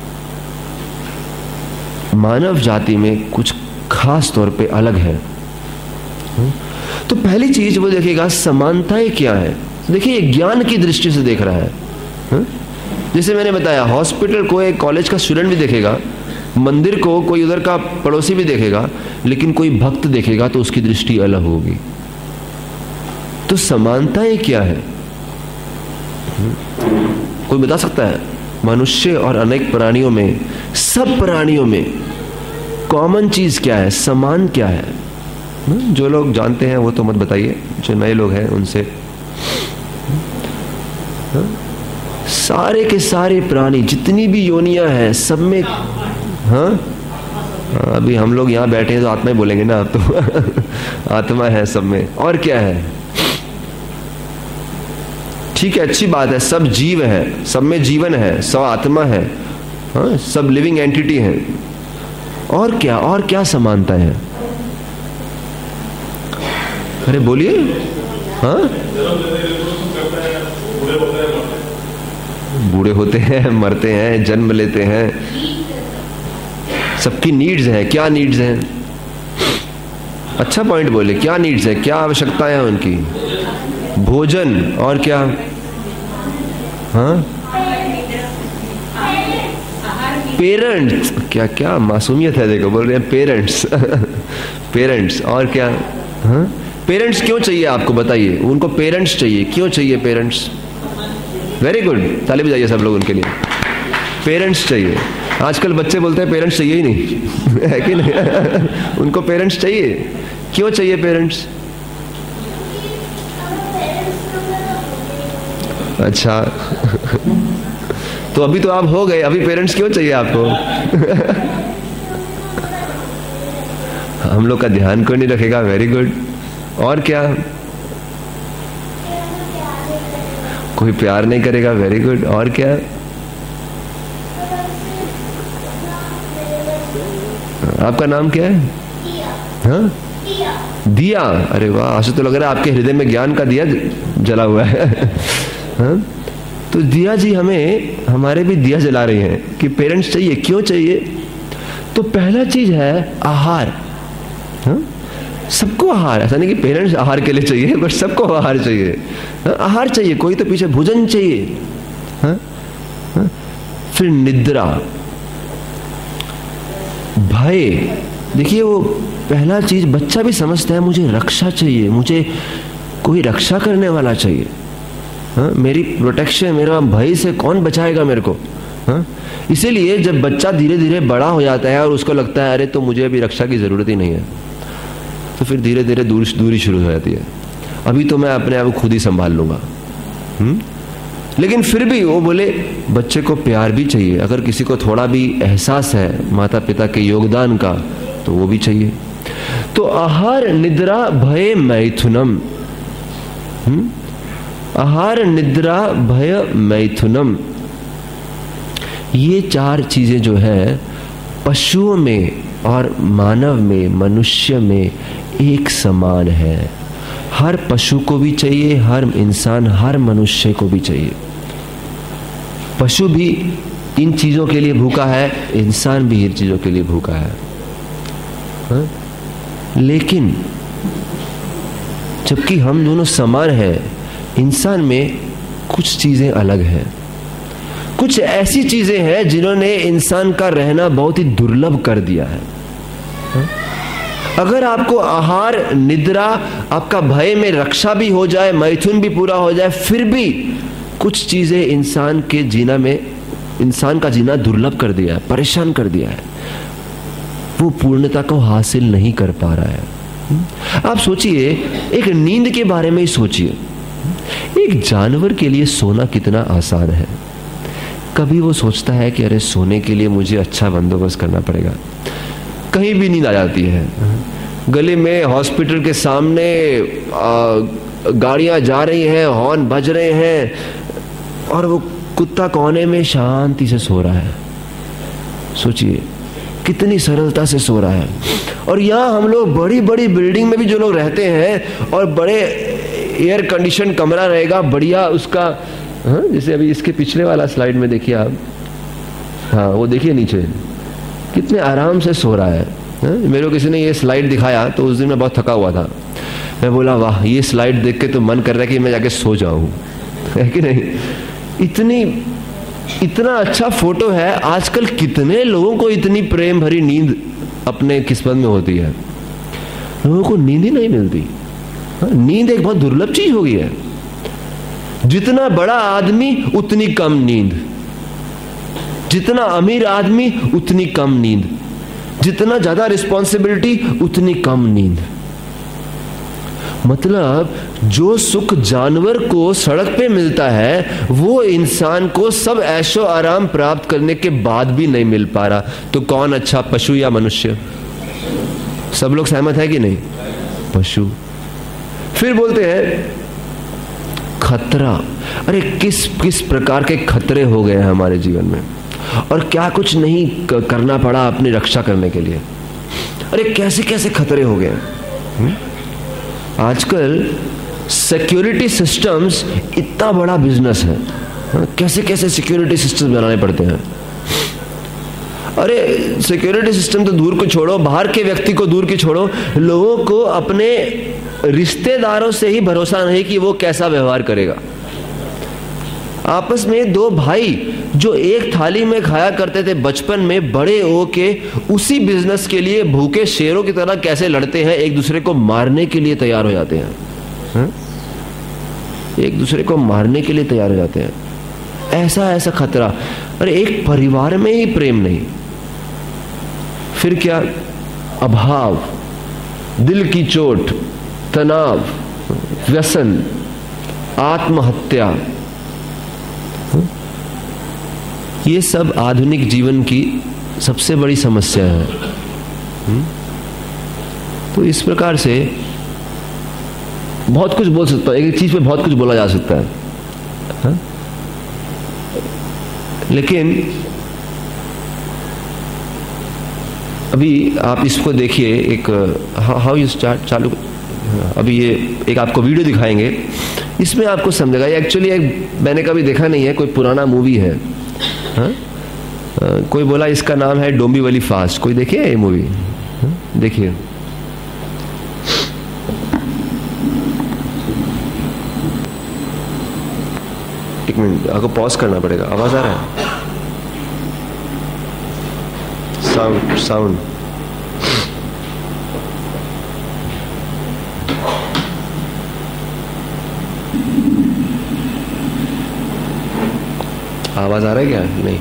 मानव जाति में कुछ खास तौर पे अलग है। तो पहली चीज वो देखेगा समानताएं क्या है। देखिए, ज्ञान की दृष्टि से देख रहा है। जैसे मैंने बताया, हॉस्पिटल को एक कॉलेज का स्टूडेंट भी देखेगा, मंदिर को कोई उधर का पड़ोसी भी देखेगा, लेकिन कोई भक्त देखेगा तो उसकी दृष्टि अलग होगी। तो समानताएं क्या है? कोई बता सकता है? मनुष्य और अनेक प्राणियों में, सब प्राणियों में कॉमन चीज क्या है, समान क्या है? जो लोग जानते हैं वो तो मत बताइए, जो नए लोग हैं उनसे। सारे के सारे प्राणी, जितनी भी योनियां हैं, सब में। हाँ, अभी हम लोग यहाँ बैठे हैं तो आत्मा ही बोलेंगे ना, अब तो आत्मा है सब में। और क्या है? ठीक है, अच्छी बात है, सब जीव है, सब में जीवन है, सब आत्मा है। हाँ, सब लिविंग एंटिटी है। और क्या, और क्या समानता है? अरे बोलिए। हाँ, बूढ़े होते हैं, मरते हैं, जन्म लेते हैं, सबकी नीड्स हैं। क्या नीड्स हैं? अच्छा पॉइंट बोले, क्या नीड्स है, क्या आवश्यकताएं हैं उनकी? भोजन, और क्या? हाँ, पेरेंट्स, क्या क्या मासूमियत है, देखो बोल रहे हैं पेरेंट्स पेरेंट्स, और क्या? हाँ, पेरेंट्स क्यों चाहिए आपको, बताइए? उनको पेरेंट्स चाहिए, क्यों चाहिए पेरेंट्स? वेरी गुड, ताली बजाइए सब लोग उनके लिए। पेरेंट्स चाहिए। आजकल बच्चे बोलते हैं पेरेंट्स चाहिए ही नहीं है कि नहीं उनको पेरेंट्स चाहिए। क्यों चाहिए पेरेंट्स? अच्छा तो अभी तो आप हो गए, अभी पेरेंट्स क्यों चाहिए आपको? हम लोग का ध्यान कोई नहीं रखेगा, वेरी गुड। और क्या? कोई प्यार नहीं करेगा, वेरी गुड। और क्या? आपका नाम क्या है? हाँ, दिया। अरे वाह, आज तो लग रहा है आपके हृदय में ज्ञान का दिया जला हुआ है हाँ? तो दिया जी हमें, हमारे भी दिया जला रही हैं कि पेरेंट्स चाहिए। क्यों चाहिए? तो पहला चीज है आहार। हाँ? सबको आहार, ऐसा नहीं कि पेरेंट्स आहार के लिए चाहिए, बट सबको आहार चाहिए। हाँ? आहार चाहिए, कोई तो पीछे भोजन चाहिए। हाँ? हाँ? फिर निद्रा, भय। देखिए वो पहला चीज बच्चा भी समझता है, मुझे रक्षा चाहिए, मुझे कोई रक्षा करने वाला चाहिए। हाँ? मेरी प्रोटेक्शन, मेरा भय से कौन बचाएगा मेरे को? हाँ? इसीलिए जब बच्चा धीरे धीरे बड़ा हो जाता है और उसको लगता है अरे तो मुझे अभी रक्षा की जरूरत ही नहीं है, तो फिर धीरे धीरे दूरी शुरू हो जाती है। अभी तो मैं अपने आप को खुद ही संभाल लूंगा। लेकिन फिर भी वो बोले बच्चे को प्यार भी चाहिए। अगर किसी को थोड़ा भी एहसास है माता पिता के योगदान का तो वो भी चाहिए। तो आहार, निद्रा, भय, मैथुनम। आहार, निद्रा, भय, मैथुनम, ये चार चीजें जो है पशुओं में और मानव में, मनुष्य में एक समान है। हर पशु को भी चाहिए, हर इंसान, हर मनुष्य को भी चाहिए। पशु भी इन चीजों के लिए भूखा है, इंसान भी इन चीजों के लिए भूखा है। हाँ? लेकिन जबकि हम दोनों समान हैं, इंसान में कुछ चीजें अलग हैं। कुछ ऐसी चीजें हैं जिन्होंने इंसान का रहना बहुत ही दुर्लभ कर दिया है। हाँ? अगर आपको आहार, निद्रा, आपका भय में रक्षा भी हो जाए, मैथुन भी पूरा हो जाए, फिर भी कुछ चीजें इंसान के जीना में, इंसान का जीना दुर्लभ कर दिया है, परेशान कर दिया है। वो पूर्णता को हासिल नहीं कर पा रहा है। आप सोचिए, एक नींद के बारे में ही सोचिए। एक जानवर के लिए सोना कितना आसान है। कभी वो सोचता है कि अरे सोने के लिए मुझे अच्छा बंदोबस्त करना पड़ेगा, कहीं भी नींद आ जाती है। गली में, हॉस्पिटल के सामने गाड़ियां जा रही हैं, हॉर्न बज रहे हैं, और वो कुत्ता कोने में शांति से सो रहा है। सोचिए कितनी सरलता से सो रहा है। और यहाँ हम लोग बड़ी बड़ी बिल्डिंग में भी जो लोग रहते हैं, और बड़े एयर कंडीशन कमरा रहेगा बढ़िया उसका। हाँ, जैसे अभी इसके पिछले वाला स्लाइड में देखिए आप, हाँ वो देखिए नीचे कितने आराम से सो रहा है। मेरे को किसी ने ये स्लाइड दिखाया तो उस दिन मैं बहुत थका हुआ था। मैं बोला वाह, ये स्लाइड देख के तो मन कर रहा है कि मैं जाके सो जाऊं, है कि नहीं? इतना अच्छा फोटो है। आजकल कितने लोगों को इतनी प्रेम भरी नींद अपने किस्मत में होती है, लोगों को नींद ही नहीं मिलती। नींद एक बहुत दुर्लभ चीज हो गई है। जितना बड़ा आदमी उतनी कम नींद, जितना अमीर आदमी उतनी कम नींद, जितना ज्यादा रिस्पॉन्सिबिलिटी उतनी कम नींद। मतलब जो सुख जानवर को सड़क पे मिलता है वो इंसान को सब ऐशो आराम प्राप्त करने के बाद भी नहीं मिल पा रहा। तो कौन अच्छा, पशु या मनुष्य? सब लोग सहमत है कि नहीं? पशु। फिर बोलते हैं खतरा। अरे किस किस प्रकार के खतरे हो गए हैं हमारे जीवन में, और क्या कुछ नहीं करना पड़ा अपनी रक्षा करने के लिए। अरे कैसे कैसे खतरे हो गए। आजकल सिक्योरिटी सिस्टम्स इतना बड़ा बिजनेस है। कैसे कैसे सिक्योरिटी सिस्टम्स बनाने पड़ते हैं। अरे सिक्योरिटी सिस्टम तो दूर को छोड़ो, बाहर के व्यक्ति को दूर की छोड़ो, लोगों को अपने रिश्तेदारों से ही भरोसा नहीं कि वो कैसा व्यवहार करेगा। आपस में दो भाई जो एक थाली में खाया करते थे बचपन में, बड़े हो के उसी बिजनेस के लिए भूखे शेरों की तरह कैसे लड़ते हैं, एक दूसरे को मारने के लिए तैयार हो जाते हैं, एक दूसरे को मारने के लिए तैयार हो जाते हैं। ऐसा ऐसा खतरा। अरे एक परिवार में ही प्रेम नहीं, फिर क्या? अभाव, दिल की चोट, तनाव, व्यसन, आत्महत्या, ये सब आधुनिक जीवन की सबसे बड़ी समस्या है। तो इस प्रकार से बहुत कुछ बोल सकता हूं, एक चीज पे बहुत कुछ बोला जा सकता है, हा? लेकिन अभी आप इसको देखिए, एक हाउ यू स्टार्ट चालू, अभी ये एक आपको वीडियो दिखाएंगे, इसमें आपको समझेगा। ये एक्चुअली मैंने कभी देखा नहीं है, कोई पुराना मूवी है। हाँ? कोई बोला इसका नाम है डोंबिवली फास्ट। कोई देखे ये मूवी? देखिए, एक मिनट, आपको पॉज करना पड़ेगा। आवाज आ रहा है? साउंड आवाज आ रहा है क्या? नहीं।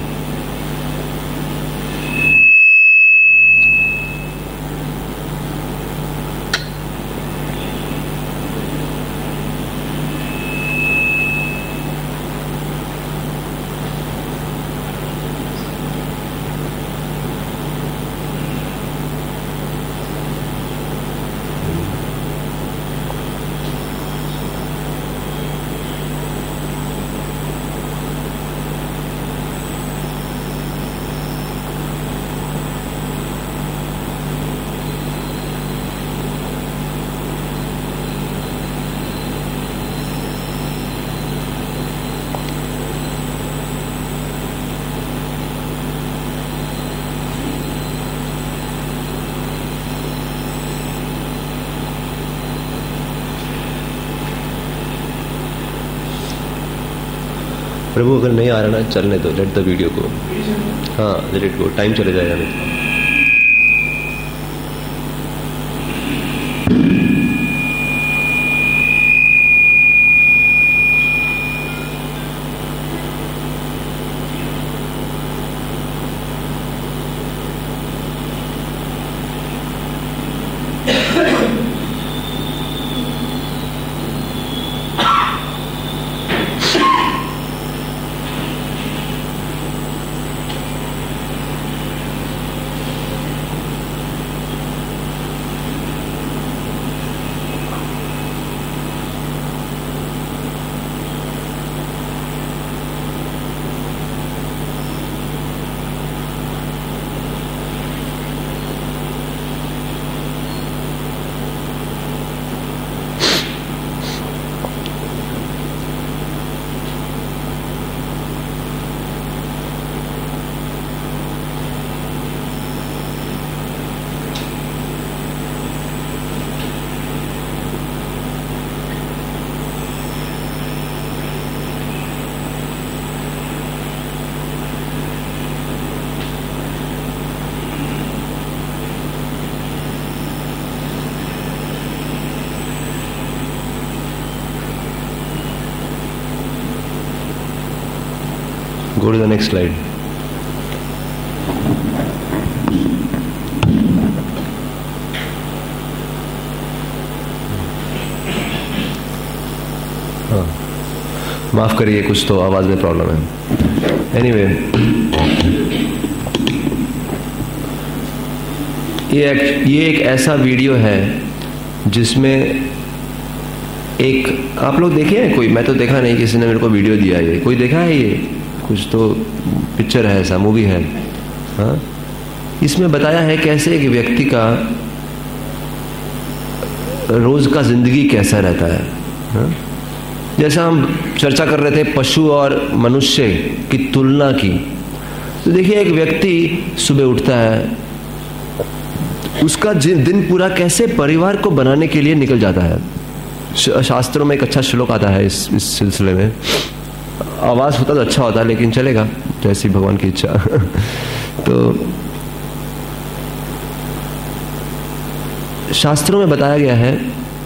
प्रभु अगर नहीं आ रहा ना, चलने दो, लेट द वीडियो को। हाँ, लेट गो, टाइम चले जाएगा नहीं। Go to the next slide. हाँ, माफ करिए, कुछ तो आवाज में प्रॉब्लम है। एनीवे, ये एक ऐसा वीडियो है जिसमें एक, आप लोग देखे हैं? कोई, मैं तो देखा नहीं, किसी ने मेरे को वीडियो दिया। ये कोई देखा है? ये कुछ तो पिक्चर है, ऐसा मूवी है। हाँ, इसमें बताया है कैसे एक व्यक्ति का रोज का जिंदगी कैसा रहता है। हाँ? जैसा हम चर्चा कर रहे थे पशु और मनुष्य की तुलना की, तो देखिए एक व्यक्ति सुबह उठता है, उसका दिन पूरा कैसे परिवार को बनाने के लिए निकल जाता है। शास्त्रों में एक अच्छा श्लोक आता है इस सिलसिले में। आवाज होता तो अच्छा होता, लेकिन चलेगा। जैसी भगवान की इच्छा। तो शास्त्रों में बताया गया है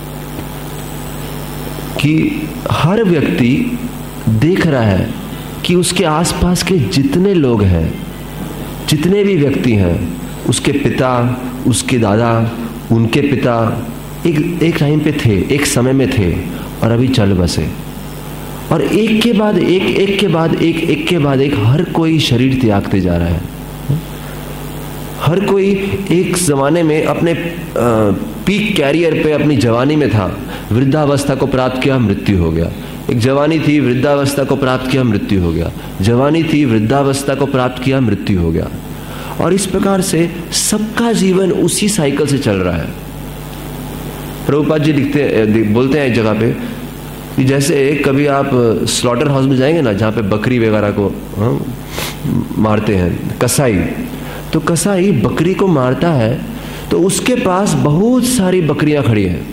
कि हर व्यक्ति देख रहा है कि उसके आसपास के जितने लोग हैं, जितने भी व्यक्ति हैं, उसके पिता, उसके दादा, उनके पिता एक टाइम पे थे, एक समय में थे और अभी चल बसे, और एक के बाद एक, एक के बाद एक, एक के बाद एक, हर कोई शरीर त्यागते जा रहा है। हर कोई एक जमाने में अपने पीक कैरियर पे अपनी जवानी में था, वृद्धावस्था को प्राप्त किया, मृत्यु हो गया। एक जवानी थी, वृद्धावस्था को प्राप्त किया, मृत्यु हो गया। जवानी थी, वृद्धावस्था को प्राप्त किया, मृत्यु हो गया। और इस प्रकार से सबका जीवन उसी साइकिल से चल रहा है। प्रभुपाद जी बोलते हैं एक जगह पे कि जैसे कभी आप स्लॉटर हाउस में जाएंगे ना, जहाँ पे बकरी वगैरह को मारते हैं, कसाई, तो कसाई बकरी को मारता है तो उसके पास बहुत सारी बकरियां खड़ी हैं,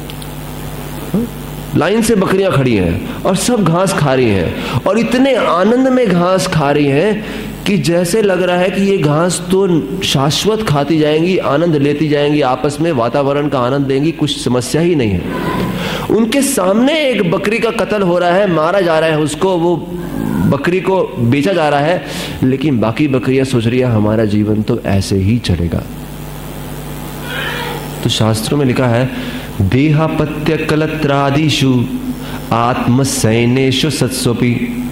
लाइन से बकरियां खड़ी हैं और सब घास खा रही हैं, और इतने आनंद में घास खा रही हैं कि जैसे लग रहा है कि ये घास तो शाश्वत खाती जाएंगी, आनंद लेती जाएंगी, आपस में वातावरण का आनंद लेंगी, कुछ समस्या ही नहीं है। उनके सामने एक बकरी का कत्ल हो रहा है, मारा जा रहा है उसको, वो बकरी को बेचा जा रहा है, लेकिन बाकी बकरियां सोच रही है हमारा जीवन तो ऐसे ही चलेगा। तो शास्त्रों में लिखा है, देहापत्य कलत्रादिषु आत्मसैनेषु सत्स्वपि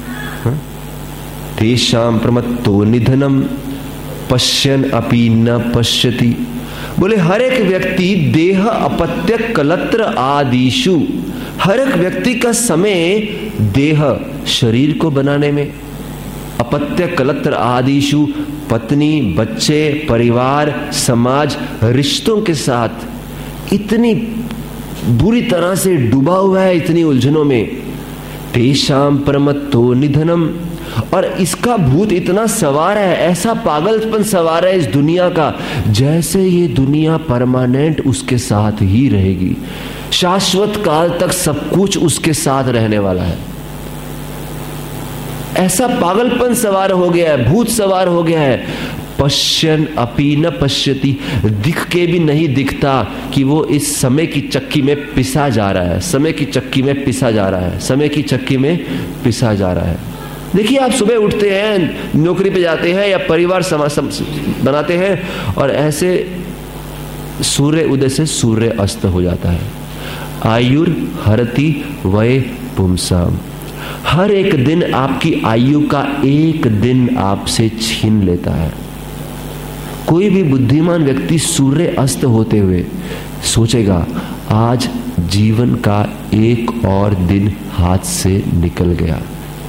तेषां प्रमत्तो निधनम पश्यन अपि न पश्यति। बोले हर एक व्यक्ति देह अपत्य कलत्र आदिषु, हर एक व्यक्ति का समय देह शरीर को बनाने में, अपत्य कलत्र आदिषु पत्नी, बच्चे, परिवार, समाज, रिश्तों के साथ इतनी बुरी तरह से डूबा हुआ है, इतनी उलझनों में। तेषां प्रमत्तो निधनम, और इसका भूत इतना सवार है, ऐसा पागलपन सवार है इस दुनिया का, जैसे ये दुनिया परमानेंट उसके साथ ही रहेगी, शाश्वत काल तक सब कुछ उसके साथ रहने वाला है। ऐसा पागलपन सवार हो गया है, भूत सवार हो गया है। पश्यन अपि न पश्यति, दिख के भी नहीं दिखता कि वो इस समय की चक्की में पिसा जा रहा है, समय की चक्की में पिसा जा रहा है, समय की चक्की में पिसा जा रहा है। देखिए, आप सुबह उठते हैं, नौकरी पे जाते हैं या परिवार बनाते हैं, और ऐसे सूर्य उदय से सूर्य अस्त हो जाता है। आयुर हरति वय पुंसाम, हर एक दिन आपकी आयु का एक दिन आपसे छीन लेता है। कोई भी बुद्धिमान व्यक्ति सूर्य अस्त होते हुए सोचेगा, आज जीवन का एक और दिन हाथ से निकल गया,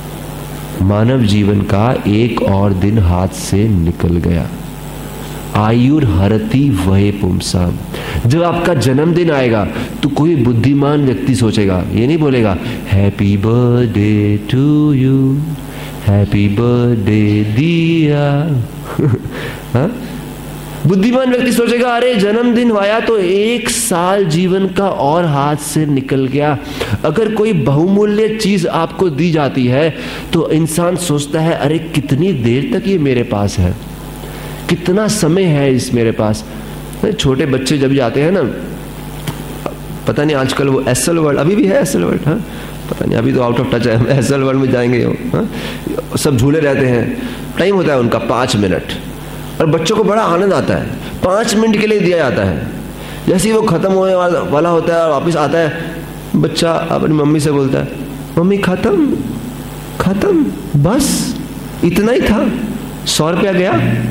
मानव जीवन का एक और दिन हाथ से निकल गया। आयुर हरति वय पुंसाम, जब आपका जन्मदिन आएगा तो कोई बुद्धिमान व्यक्ति सोचेगा, ये नहीं बोलेगा happy birthday to you, happy birthday दिया। हाँ? बुद्धिमान व्यक्ति सोचेगा, अरे जन्मदिन आया तो एक साल जीवन का और हाथ से निकल गया। अगर कोई बहुमूल्य चीज आपको दी जाती है तो इंसान सोचता है, अरे कितनी देर तक ये मेरे पास है, कितना समय है इस मेरे पास। छोटे बच्चे जब जाते हैं ना, पता नहीं आजकल वो एसएल वर्ल्ड, अभी भी है एसएल वर्ल्ड, हाँ पता नहीं, अभी तो आउट ऑफ टच है, एसएल वर्ल्ड में जाएंगे हाँ? सब झूले रहते हैं, टाइम होता है उनका 5 मिनट, और बच्चों को बड़ा आनंद आता है, 5 मिनट के लिए दिया जाता है। जैसे ही वो खत्म होने वाला होता है और वापिस आता है, बच्चा अपनी मम्मी से बोलता है, मम्मी खत्म खत्म, बस इतना ही था, 100 रुपया गया,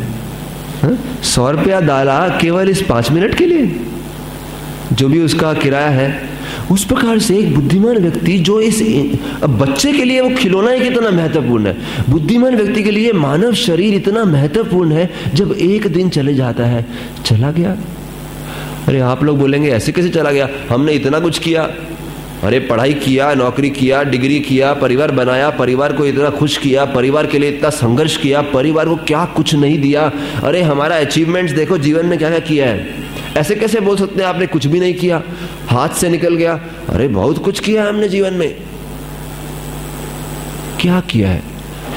100 रुपया डाला केवल इस 5 मिनट के लिए, जो भी उसका किराया है। उस प्रकार से एक बुद्धिमान व्यक्ति जो इस बच्चे के लिए वो खिलौना ही कितना महत्वपूर्ण है, बुद्धिमान व्यक्ति के लिए मानव शरीर इतना महत्वपूर्ण है। जब एक दिन चले जाता है, चला गया। अरे आप लोग बोलेंगे ऐसे कैसे चला गया, हमने इतना कुछ किया, अरे पढ़ाई किया, नौकरी किया, डिग्री किया, परिवार बनाया, परिवार को इतना खुश किया, परिवार के लिए इतना संघर्ष किया, परिवार को क्या कुछ नहीं दिया, अरे हमारा अचीवमेंट्स देखो जीवन में क्या क्या किया है। ऐसे कैसे बोल सकते हैं आपने कुछ भी नहीं किया, हाथ से निकल गया। अरे बहुत कुछ किया हमने जीवन में। क्या किया है?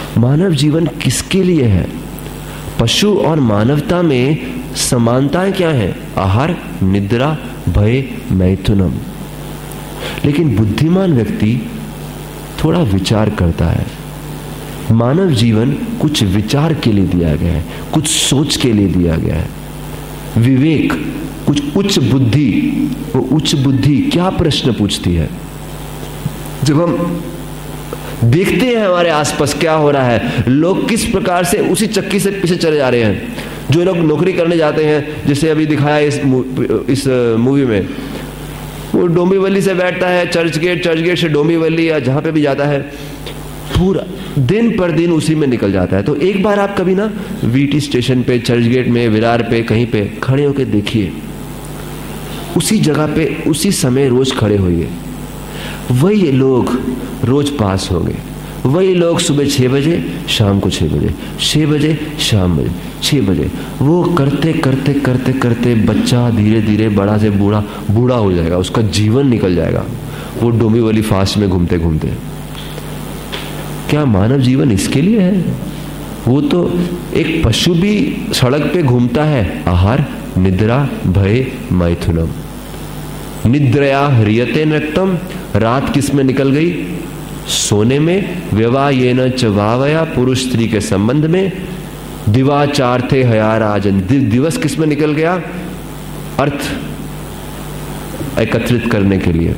मानव जीवन किसके लिए है? पशु और मानवता में समानताएं क्या हैं? आहार, निद्रा, भय, मैथुनम। लेकिन बुद्धिमान व्यक्ति थोड़ा विचार करता है। मानव जीवन कुछ विचार के लिए दिया गया है, कुछ सोच के लिए दिया गया है। विवेक, कुछ उच्च बुद्धि। वो उच्च बुद्धि क्या प्रश्न पूछती है? जब हम देखते हैं हमारे आसपास क्या हो रहा है, लोग किस प्रकार से उसी चक्की से पीछे चले जा रहे हैं। जो लोग नौकरी करने जाते हैं, जैसे अभी दिखाया इस मूवी में, वो डोंबिवली से बैठता है चर्च गेट से डोंबिवली या जहां पे भी जाता है, पूरा दिन पर दिन उसी में निकल जाता है। तो एक बार आप कभी ना वीटी स्टेशन पे, चर्च गेट में, विरार पे, कहीं पे खड़े होकर देखिए, उसी जगह पे उसी समय रोज खड़े होइए। वही लोग रोज पास होंगे, वही लोग सुबह 6 बजे, शाम को 6 बजे, 6 बजे, शाम बजे, 6 बजे। वो करते करते करते करते बच्चा धीरे धीरे बड़ा से बूढ़ा हो जाएगा, उसका जीवन निकल जाएगा, वो डोंबिवली फास्ट में घूमते घूमते। क्या मानव जीवन इसके लिए है? वो तो एक पशु भी सड़क पे घूमता है। आहार, निद्रा, भय, मैथुनम। निद्रया ह्रियते नक्तम, रात किस में निकल गई? सोने में। व्यवायेन च वावया, पुरुष स्त्री के संबंध में। दिवाचार्थे हयाराजन, दिवस किस में निकल गया? अर्थ एकत्रित करने के लिए।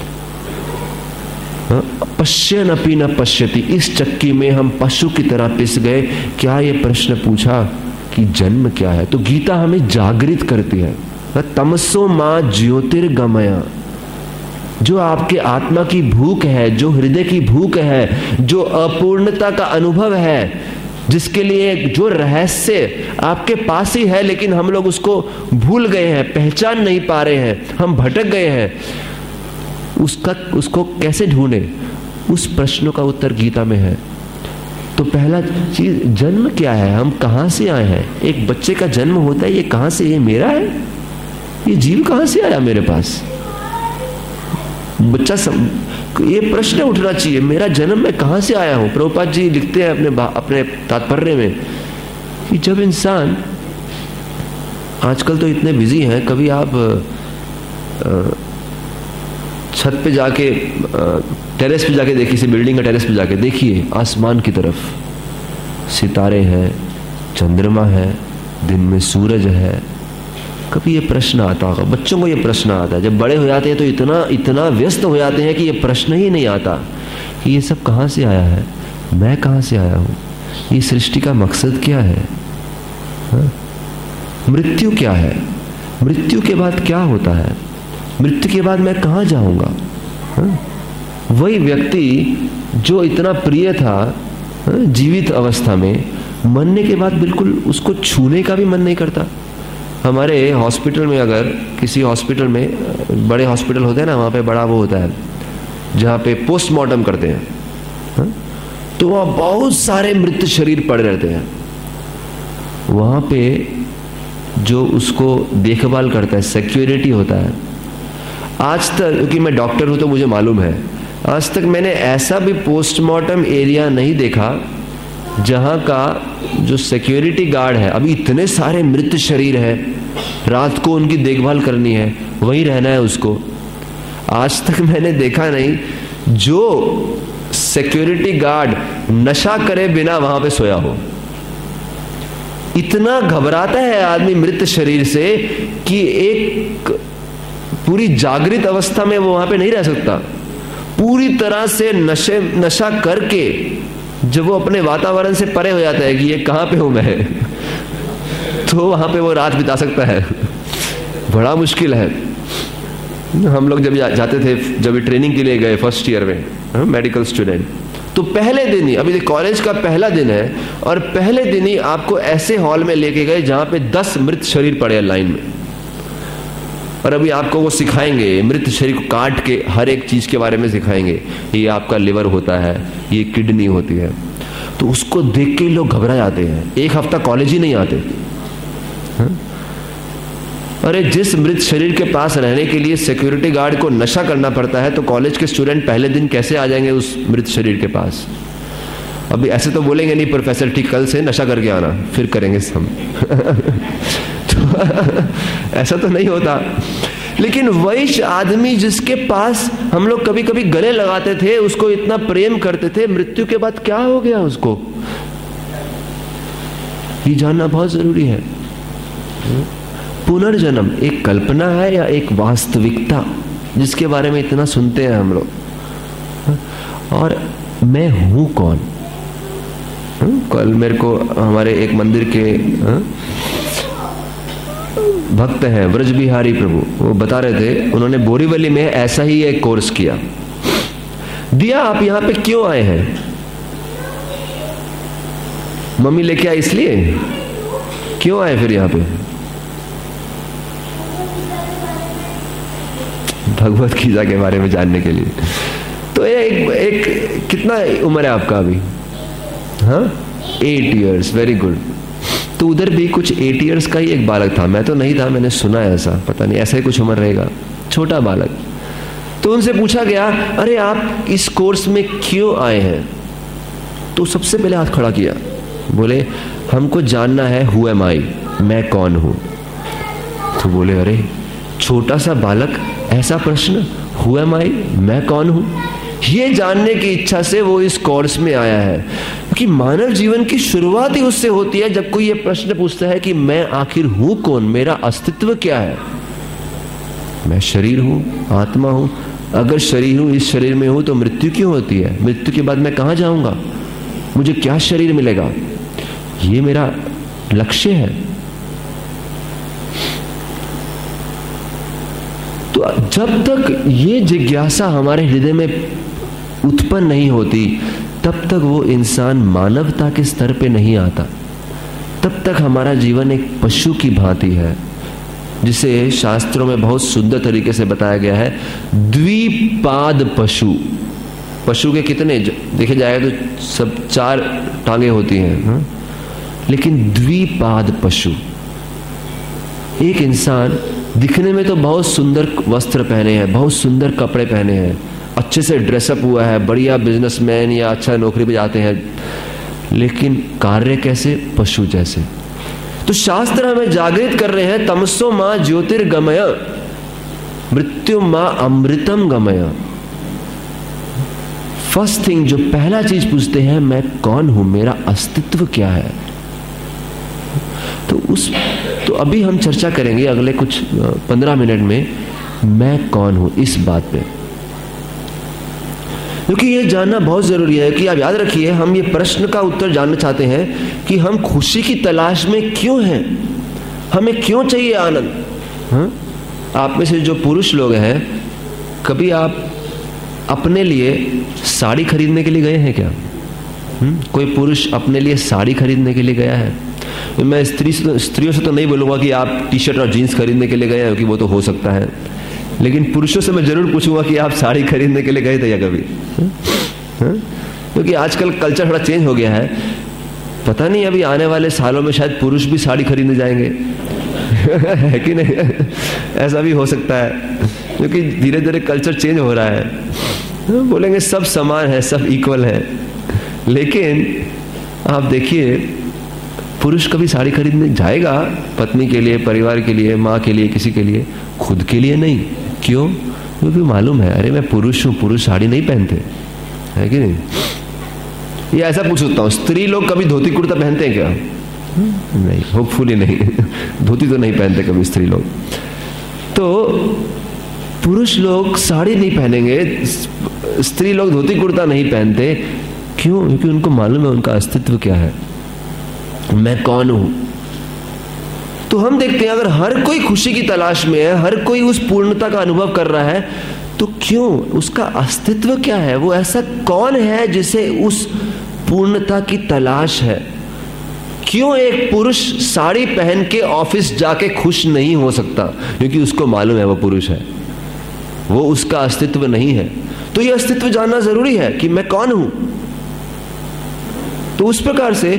पश्यन अपि न पश्यति, इस चक्की में हम पशु की तरह पिस गए। क्या ये प्रश्न पूछा कि जन्म क्या है? तो गीता हमें जागृत करती है। तमसो मां ज्योतिर्गमया, जो आपके आत्मा की भूख है, जो हृदय की भूख है, जो अपूर्णता का अनुभव है, जिसके लिए जो रहस्य आपके पास ही है लेकिन हम लोग उसको भूल गए हैं, पहचान नहीं पा रहे हैं, हम भटक गए हैं, उसको कैसे ढूंढे? उस प्रश्न का उत्तर गीता में है। तो पहला चीज, जन्म क्या है? हम कहां से आए हैं? एक बच्चे का जन्म होता है, ये कहां से? ये मेरा है? ये जीव कहां से आया मेरे पास? बच्चा ये प्रश्न उठना चाहिए, मेरा जन्म मैं कहां से आया हूं? प्रभुपाद जी लिखते हैं अपने तात्पर्य में कि जब इंसान, आजकल तो इतने बिजी हैं, कभी आप छत पे जाके, टेरेस पे जाके देखिए, बिल्डिंग का टेरेस पे जाके देखिए, आसमान की तरफ सितारे हैं, चंद्रमा है, दिन में सूरज है। कभी ये प्रश्न आता होगा, बच्चों को ये प्रश्न आता है। जब बड़े हो जाते हैं तो इतना व्यस्त हो जाते हैं कि ये प्रश्न ही नहीं आता कि ये सब कहाँ से आया है, मैं कहाँ से आया हूँ, ये सृष्टि का मकसद क्या है, मृत्यु क्या है, मृत्यु के बाद क्या होता है, मृत्यु के बाद मैं कहाँ जाऊंगा। वही व्यक्ति जो इतना प्रिय था जीवित अवस्था में, मरने के बाद बिल्कुल उसको छूने का भी मन नहीं करता। हमारे हॉस्पिटल में, अगर किसी हॉस्पिटल में, बड़े हॉस्पिटल होते हैं ना, वहाँ पे बड़ा वो होता है जहाँ पे पोस्टमार्टम करते हैं, तो वहाँ बहुत सारे मृत शरीर पड़े रहते हैं। वहाँ पे जो उसको देखभाल करता है, सिक्योरिटी होता है। आज तक, क्योंकि मैं डॉक्टर हूँ तो मुझे मालूम है, आज तक मैंने ऐसा भी पोस्टमार्टम एरिया नहीं देखा जहाँ का जो सिक्योरिटी गार्ड है, अभी इतने सारे मृत शरीर है, रात को उनकी देखभाल करनी है, वहीं रहना है उसको। आज तक मैंने देखा नहीं जो सिक्योरिटी गार्ड नशा करे बिना वहां पे सोया हो। इतना घबराता है आदमी मृत शरीर से कि एक पूरी जागृत अवस्था में वो वहां पे नहीं रह सकता। पूरी तरह से नशा करके जब वो अपने वातावरण से परे हो जाता है कि ये कहां पे हूं मैं, तो वहां पे वो रात बिता सकता है। बड़ा मुश्किल है। हम लोग जब जाते थे, जब ट्रेनिंग के लिए गए फर्स्ट ईयर में, मेडिकल स्टूडेंट, तो पहले दिन ही, अभी कॉलेज का पहला दिन है, और पहले दिन ही आपको ऐसे हॉल में लेके गए जहां पे 10 मृत शरीर पड़े हैं लाइन में, और अभी आपको वो सिखाएंगे, मृत शरीर को काट के हर एक चीज के बारे में सिखाएंगे। ये आपका लिवर होता है, ये किडनी होती है। तो उसको देख के लोग घबरा जाते हैं, एक हफ्ता कॉलेज ही नहीं आते। अरे जिस मृत शरीर के पास रहने के लिए सिक्योरिटी गार्ड को नशा करना पड़ता है, तो कॉलेज के स्टूडेंट पहले दिन कैसे आ जाएंगे उस मृत शरीर के पास? अभी ऐसे तो बोलेंगे नहीं प्रोफेसर ठीक कल से नशा करके आना, फिर करेंगे हम तो ऐसा तो नहीं होता। लेकिन वैश्य आदमी जिसके पास हम लोग कभी कभी गले लगाते थे, उसको इतना प्रेम करते थे, मृत्यु के बाद क्या हो गया उसको, ये जानना बहुत जरूरी है। पुनर्जन्म एक कल्पना है या एक वास्तविकता जिसके बारे में इतना सुनते हैं हम लोग? और मैं हूं कौन? कल मेरे को हमारे एक मंदिर के भक्त हैं ब्रज बिहारी प्रभु, वो बता रहे थे, उन्होंने बोरीवली में ऐसा ही एक कोर्स किया। दिया आप यहां पे क्यों आए हैं? मम्मी लेके आई इसलिए? क्यों आए फिर यहां पे? भगवत गीता के बारे में जानने के लिए। तो एक कितना उम्र है आपका अभी? हाँ 8 years, वेरी गुड। तो उधर भी कुछ 8 years का ही एक बालक था, मैं तो नहीं था, मैंने सुना है ऐसा, पता नहीं ऐसा ही कुछ उम्र रहेगा, छोटा बालक। तो उनसे पूछा गया, अरे आप इस कोर्स में क्यों आए हैं? तो सबसे पहले हाथ खड़ा किया, बोले हमको जानना है हु एम आई, मैं कौन हूं। तो बोले अरे छोटा सा बालक, ऐसा प्रश्न, हु एम आई, मैं कौन हूं? ये जानने की इच्छा से वो इस कोर्स में आया है, क्योंकि मानव जीवन की शुरुआत ही उससे होती है जब कोई ये प्रश्न पूछता है कि मैं आखिर हूं कौन, मेरा अस्तित्व क्या है। मैं शरीर हूं, आत्मा हूं। अगर शरीर हूं, इस शरीर में हूं, तो मृत्यु क्यों होती है? मृत्यु के बाद मैं कहां जाऊंगा? मुझे क्या शरीर मिलेगा? ये मेरा लक्ष्य है। तो जब तक ये जिज्ञासा हमारे हृदय में उत्पन्न नहीं होती, तब तक वो इंसान मानवता के स्तर पे नहीं आता। तब तक हमारा जीवन एक पशु की भांति है, जिसे शास्त्रों में बहुत सुंदर तरीके से बताया गया है, द्विपाद पशु। पशु के कितने देखे जाएगा तो सब 4 टांगे होती हैं, लेकिन द्विपाद पशु। एक इंसान दिखने में तो बहुत सुंदर वस्त्र पहने हैं, बहुत सुंदर कपड़े पहने हैं, अच्छे से ड्रेसअप हुआ है, बढ़िया बिजनेसमैन या अच्छा नौकरी पे जाते हैं, लेकिन कार्य कैसे? पशु जैसे। तो शास्त्र हमें जागृत कर रहे हैं, तमसो मां ज्योतिर्गमय मृत्यु मां अमृतम गमय। फर्स्ट थिंग, जो पहला चीज पूछते हैं, मैं कौन हूं, मेरा अस्तित्व क्या है। तो अभी हम चर्चा करेंगे अगले कुछ 15 मिनट में, मैं कौन हूं, इस बात पे, क्योंकि ये जानना बहुत जरूरी है। कि आप याद रखिए, हम ये प्रश्न का उत्तर जानना चाहते हैं कि हम खुशी की तलाश में क्यों हैं, हमें क्यों चाहिए आनंद। हाँ? आप में से जो पुरुष लोग हैं, कभी आप अपने लिए साड़ी खरीदने के लिए गए हैं क्या? कोई पुरुष अपने लिए साड़ी खरीदने के लिए गया है? मैं स्त्रियों से तो नहीं बोलूंगा कि आप टी शर्ट और जीन्स खरीदने के लिए गए हैं, क्योंकि वो तो हो सकता है, लेकिन पुरुषों से मैं जरूर पूछूंगा कि आप साड़ी खरीदने के लिए गए थे या कभी? क्योंकि आजकल कल्चर थोड़ा चेंज हो गया है, पता नहीं अभी आने वाले सालों में शायद पुरुष भी साड़ी खरीदने जाएंगे है कि नहीं? ऐसा भी हो सकता है, क्योंकि धीरे धीरे कल्चर चेंज हो रहा है। बोलेंगे सब समान है, सब इक्वल है, लेकिन आप देखिए पुरुष कभी साड़ी खरीदने जाएगा पत्नी के लिए, परिवार के लिए, माँ के लिए, किसी के लिए, खुद के लिए नहीं। क्यों? क्योंकि मालूम है, अरे मैं पुरुष हूं, पुरुष साड़ी नहीं पहनते, है कि नहीं? ये ऐसा पूछ सकता हूं, स्त्री लोग कभी धोती कुर्ता पहनते हैं क्या? नहीं, होपफुली नहीं धोती तो नहीं पहनते कभी स्त्री लोग। तो पुरुष लोग साड़ी नहीं पहनेंगे, स्त्री लोग धोती कुर्ता नहीं पहनते। क्यों? क्योंकि उनको मालूम है उनका अस्तित्व क्या है, मैं कौन हूं। तो हम देखते हैं, अगर हर कोई खुशी की तलाश में है, हर कोई उस पूर्णता का अनुभव कर रहा है, तो क्यों? उसका अस्तित्व क्या है? वो ऐसा कौन है जिसे उस पूर्णता की तलाश है? क्यों एक पुरुष साड़ी पहन के ऑफिस जाके खुश नहीं हो सकता? क्योंकि उसको मालूम है वो पुरुष है, वो उसका अस्तित्व नहीं है। तो ये अस्तित्व जानना जरूरी है कि मैं कौन हूं। तो उस प्रकार से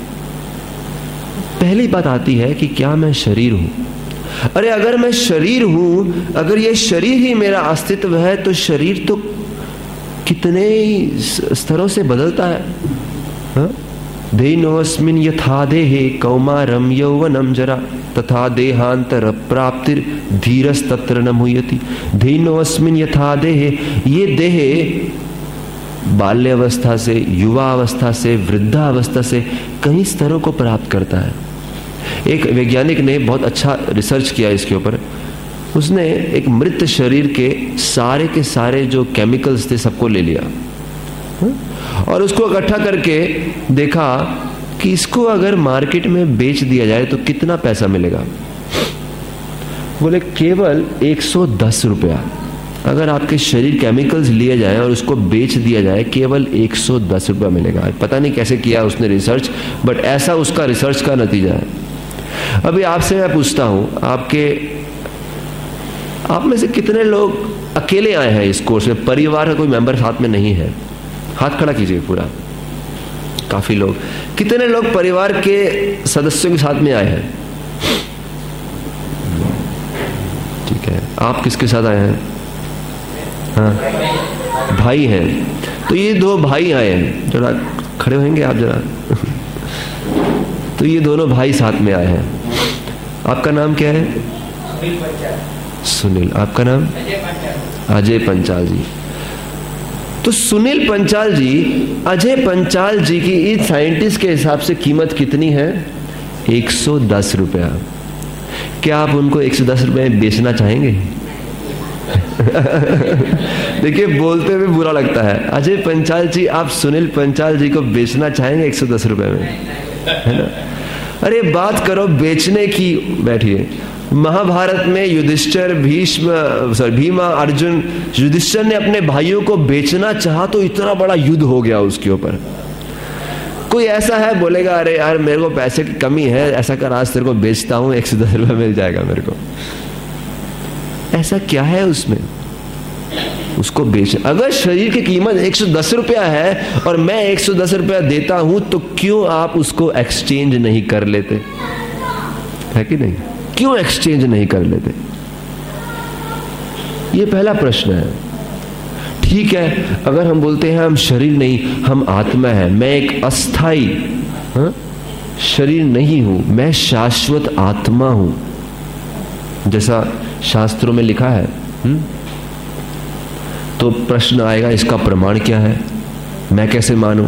पहली बात आती है कि क्या मैं शरीर हूं? अरे अगर मैं शरीर हूं, अगर ये शरीर ही मेरा अस्तित्व है, तो शरीर तो कितने स्तरों से बदलता है। धेनोऽस्मिन् यथा देहे कौमारम यौवनम जरा तथा देहांतर प्राप्तिर धीरस्तत्र न मुह्यति। धेनोऽस्मिन् यथा देहे, ये देह बाल्यावस्था से, युवा अवस्था से, वृद्धावस्था से कई स्तरों को प्राप्त करता है। एक वैज्ञानिक ने बहुत अच्छा रिसर्च किया इसके ऊपर। उसने एक मृत शरीर के सारे जो केमिकल्स थे सबको ले लिया और उसको इकट्ठा करके देखा कि इसको अगर मार्केट में बेच दिया जाए तो कितना पैसा मिलेगा। बोले केवल 110 रुपया। अगर आपके शरीर केमिकल्स लिए जाए और उसको बेच दिया जाए केवल 110 रुपया मिलेगा। पता नहीं कैसे किया उसने रिसर्च, बट ऐसा उसका रिसर्च का नतीजा है। अभी आपसे मैं पूछता हूं, आप में से कितने लोग अकेले आए हैं इस कोर्स में? परिवार का कोई मेंबर साथ में नहीं है? हाथ खड़ा कीजिए पूरा। काफी लोग। कितने लोग परिवार के सदस्यों के साथ में आए हैं? ठीक है। आप किसके साथ आए हैं? हाँ, भाई हैं। तो ये 2 भाई आए हैं, जरा खड़े होंगे आप जरा। तो ये दोनों भाई साथ में आए हैं। आपका नाम क्या है? सुनील। आपका नाम? अजय पंचाल जी। तो सुनील पंचाल जी, अजय पंचाल जी की इस साइंटिस्ट के हिसाब से कीमत कितनी है? 110 रुपया। क्या आप उनको 110 रुपये में बेचना चाहेंगे? देखिए, बोलते हुए बुरा लगता है। अजय पंचाल जी, आप सुनील पंचाल जी को बेचना चाहेंगे 110 रुपये में? है ना? अरे बात करो बेचने की। बैठिए। महाभारत में युधिष्ठिर, भीमा, अर्जुन, युधिष्ठिर ने अपने भाइयों को बेचना चाहा तो इतना बड़ा युद्ध हो गया उसके ऊपर। कोई ऐसा है बोलेगा अरे यार मेरे को पैसे की कमी है, ऐसा कर आज तेरे को बेचता हूं, 110 रुपये मिल जाएगा मेरे को? ऐसा क्या है उसमें? उसको बेच। अगर शरीर की कीमत 110 रुपया है और मैं 110 रुपया देता हूं तो क्यों आप उसको एक्सचेंज नहीं कर लेते? है कि नहीं? क्यों एक्सचेंज नहीं कर लेते? ये पहला प्रश्न है। ठीक है, अगर हम बोलते हैं हम शरीर नहीं, हम आत्मा है, मैं एक अस्थाई शरीर नहीं हूं, मैं शाश्वत आत्मा हूं, जैसा शास्त्रों में लिखा है, तो प्रश्न आएगा इसका प्रमाण क्या है? मैं कैसे मानूं?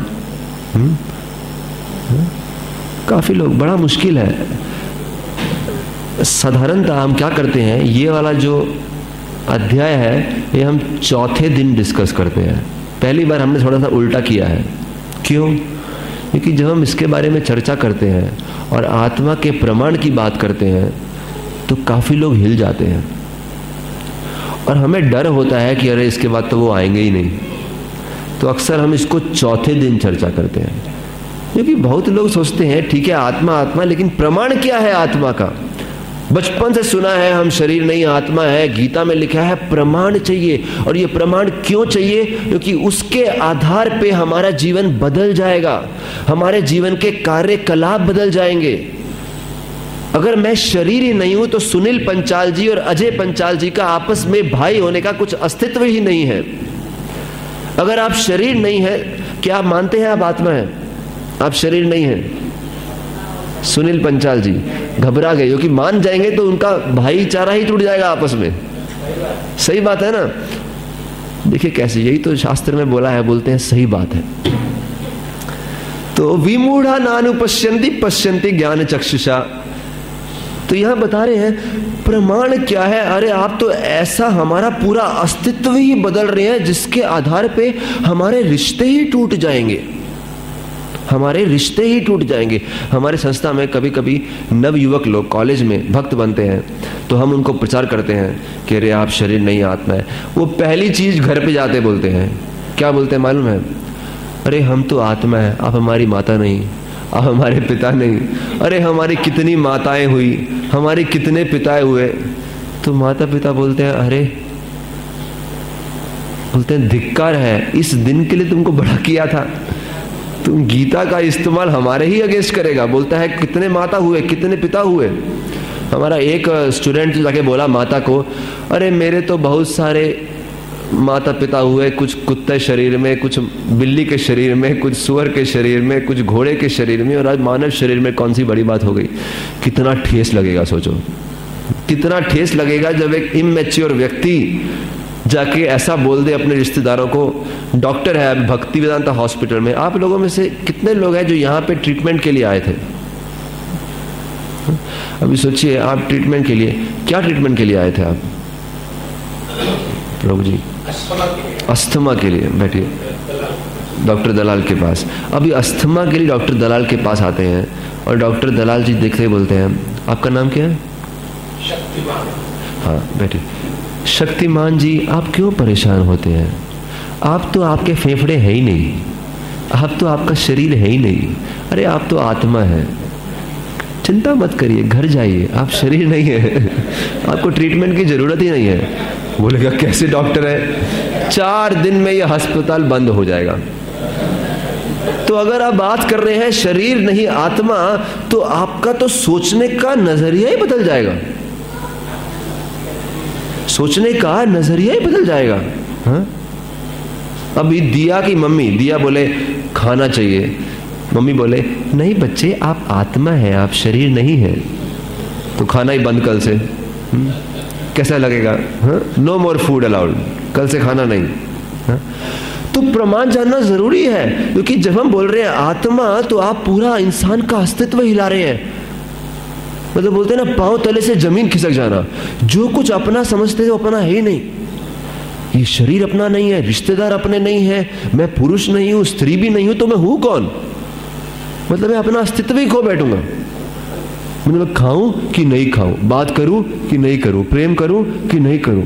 काफी लोग, बड़ा मुश्किल है। साधारणतः हम क्या करते हैं, ये वाला जो अध्याय है ये हम चौथे दिन डिस्कस करते हैं। पहली बार हमने थोड़ा सा उल्टा किया है। क्यों? क्योंकि जब हम इसके बारे में चर्चा करते हैं और आत्मा के प्रमाण की बात करते हैं तो काफी लोग हिल जाते हैं और हमें डर होता है कि अरे इसके बाद तो वो आएंगे ही नहीं। तो अक्सर हम इसको चौथे दिन चर्चा करते हैं, क्योंकि बहुत लोग सोचते हैं ठीक है आत्मा आत्मा, लेकिन प्रमाण क्या है आत्मा का? बचपन से सुना है हम शरीर नहीं आत्मा है, गीता में लिखा है, प्रमाण चाहिए। और ये प्रमाण क्यों चाहिए? क्योंकि उसके आधार पे हमारा जीवन बदल जाएगा, हमारे जीवन के कार्यकलाप बदल जाएंगे। अगर मैं शरीर ही नहीं हूं तो सुनील पंचाल जी और अजय पंचाल जी का आपस में भाई होने का कुछ अस्तित्व ही नहीं है। अगर आप शरीर नहीं है, क्या आप मानते हैं आप आत्मा है? आप शरीर नहीं है। सुनील पंचाल जी घबरा गए, क्योंकि मान जाएंगे तो उनका भाईचारा ही टूट जाएगा आपस में। सही बात है ना? देखिए कैसे, यही तो शास्त्र में बोला है, बोलते हैं सही बात है। तो विमूढ़ा नानुपश्यन्ति पश्यन्ति ज्ञान चक्षुषा। तो यहां बता रहे हैं प्रमाण क्या है? अरे आप तो ऐसा हमारा पूरा अस्तित्व ही बदल रहे हैं जिसके आधार पे हमारे रिश्ते ही टूट जाएंगे, हमारे रिश्ते ही टूट जाएंगे। हमारे संस्था में कभी कभी नव युवक लोग कॉलेज में भक्त बनते हैं तो हम उनको प्रचार करते हैं कि अरे आप शरीर नहीं आत्मा है। वो पहली चीज घर पे जाते बोलते हैं, क्या बोलते हैं मालूम है? अरे हम तो आत्मा है, आप हमारी माता नहीं, आप हमारे पिता नहीं। अरे हमारी कितनी माताएं हुई, हमारे कितने पिता हुए। तो माता पिता बोलते हैं अरे, बोलते हैं धिक्कार है, इस दिन के लिए तुमको बड़ा किया था, तुम गीता का इस्तेमाल हमारे ही अगेंस्ट करेगा। बोलता है कितने माता हुए, कितने पिता हुए। हमारा एक स्टूडेंट जाके बोला माता को, अरे मेरे तो बहुत सारे माता पिता हुए, कुछ कुत्ते शरीर में, कुछ बिल्ली के शरीर में, कुछ सुअर के शरीर में, कुछ घोड़े के शरीर में, और आज मानव शरीर में कौन सी बड़ी बात हो गई। कितना ठेस लगेगा, सोचो कितना ठेस लगेगा जब एक इमैच्योर व्यक्ति जाके ऐसा बोल दे अपने रिश्तेदारों को। डॉक्टर है भक्ति वेदांता हॉस्पिटल में, आप लोगों में से कितने लोग हैं जो यहाँ पे ट्रीटमेंट के लिए आए थे? अभी सोचिए, आप ट्रीटमेंट के लिए, क्या ट्रीटमेंट के लिए आए थे आप लोग जी? अस्थमा के लिए। बैठिए, डॉक्टर दलाल के पास। अभी अस्थमा के लिए डॉक्टर दलाल के पास आते हैं और डॉक्टर दलाल जी देखते ही बोलते हैं, आपका नाम क्या है? शक्तिमान। हाँ बैठिए। शक्तिमान जी, आप क्यों परेशान होते हैं? आप तो, आपके फेफड़े है ही नहीं, आप तो, आपका शरीर है ही नहीं, अरे आप तो आत्मा है। चिंता मत करिए, घर जाइए, आप शरीर नहीं है, आपको ट्रीटमेंट की जरूरत ही नहीं है। बोलेगा कैसे डॉक्टर है? 4 दिन में यह अस्पताल बंद हो जाएगा। तो अगर आप बात कर रहे हैं शरीर नहीं आत्मा, तो आपका तो सोचने का नजरिया ही बदल जाएगा, सोचने का नजरिया ही बदल जाएगा। हाँ? अभी दिया की मम्मी, दिया बोले खाना चाहिए, मम्मी बोले नहीं बच्चे, आप आत्मा है, आप शरीर नहीं है, तो खाना ही बंद कल से। कैसा लगेगा? नो मोर फूड अलाउड, कल से खाना नहीं। हा? तो प्रमाण जानना जरूरी है, क्योंकि जब हम बोल रहे हैं आत्मा, तो आप पूरा इंसान का अस्तित्व हिला रहे हैं। मतलब बोलते हैं ना, पांव तले से जमीन खिसक जाना। जो कुछ अपना समझते थे वो अपना है ही नहीं। ये शरीर अपना नहीं है, रिश्तेदार अपने नहीं है, मैं पुरुष नहीं हूं, स्त्री भी नहीं हूं, तो मैं हूं कौन? मतलब मैं अपना अस्तित्व ही खो बैठूंगा। मैं खाऊं कि नहीं खाऊं, बात करूं कि नहीं करूं, प्रेम करूं कि नहीं करूं।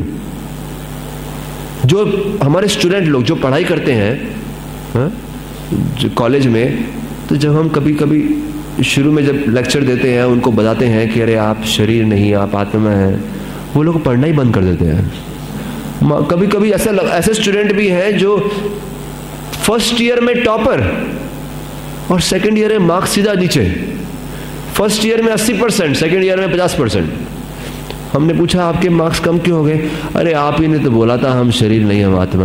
जो हमारे स्टूडेंट लोग जो पढ़ाई करते हैं जो कॉलेज में, तो जब हम कभी कभी शुरू में जब लेक्चर देते हैं, उनको बताते हैं कि अरे आप शरीर नहीं, आप आत्मा हैं, वो लोग पढ़ना ही बंद कर देते हैं। कभी कभी ऐसे स्टूडेंट भी हैं जो फर्स्ट ईयर में टॉपर और सेकंड ईयर में मार्क्स सीधा नीचे। फर्स्ट ईयर में 80%, सेकंड ईयर में 50%। हमने पूछा आपके मार्क्स कम क्यों हो गए? अरे आप ही ने तो बोला था हम शरीर नहीं, हम आत्मा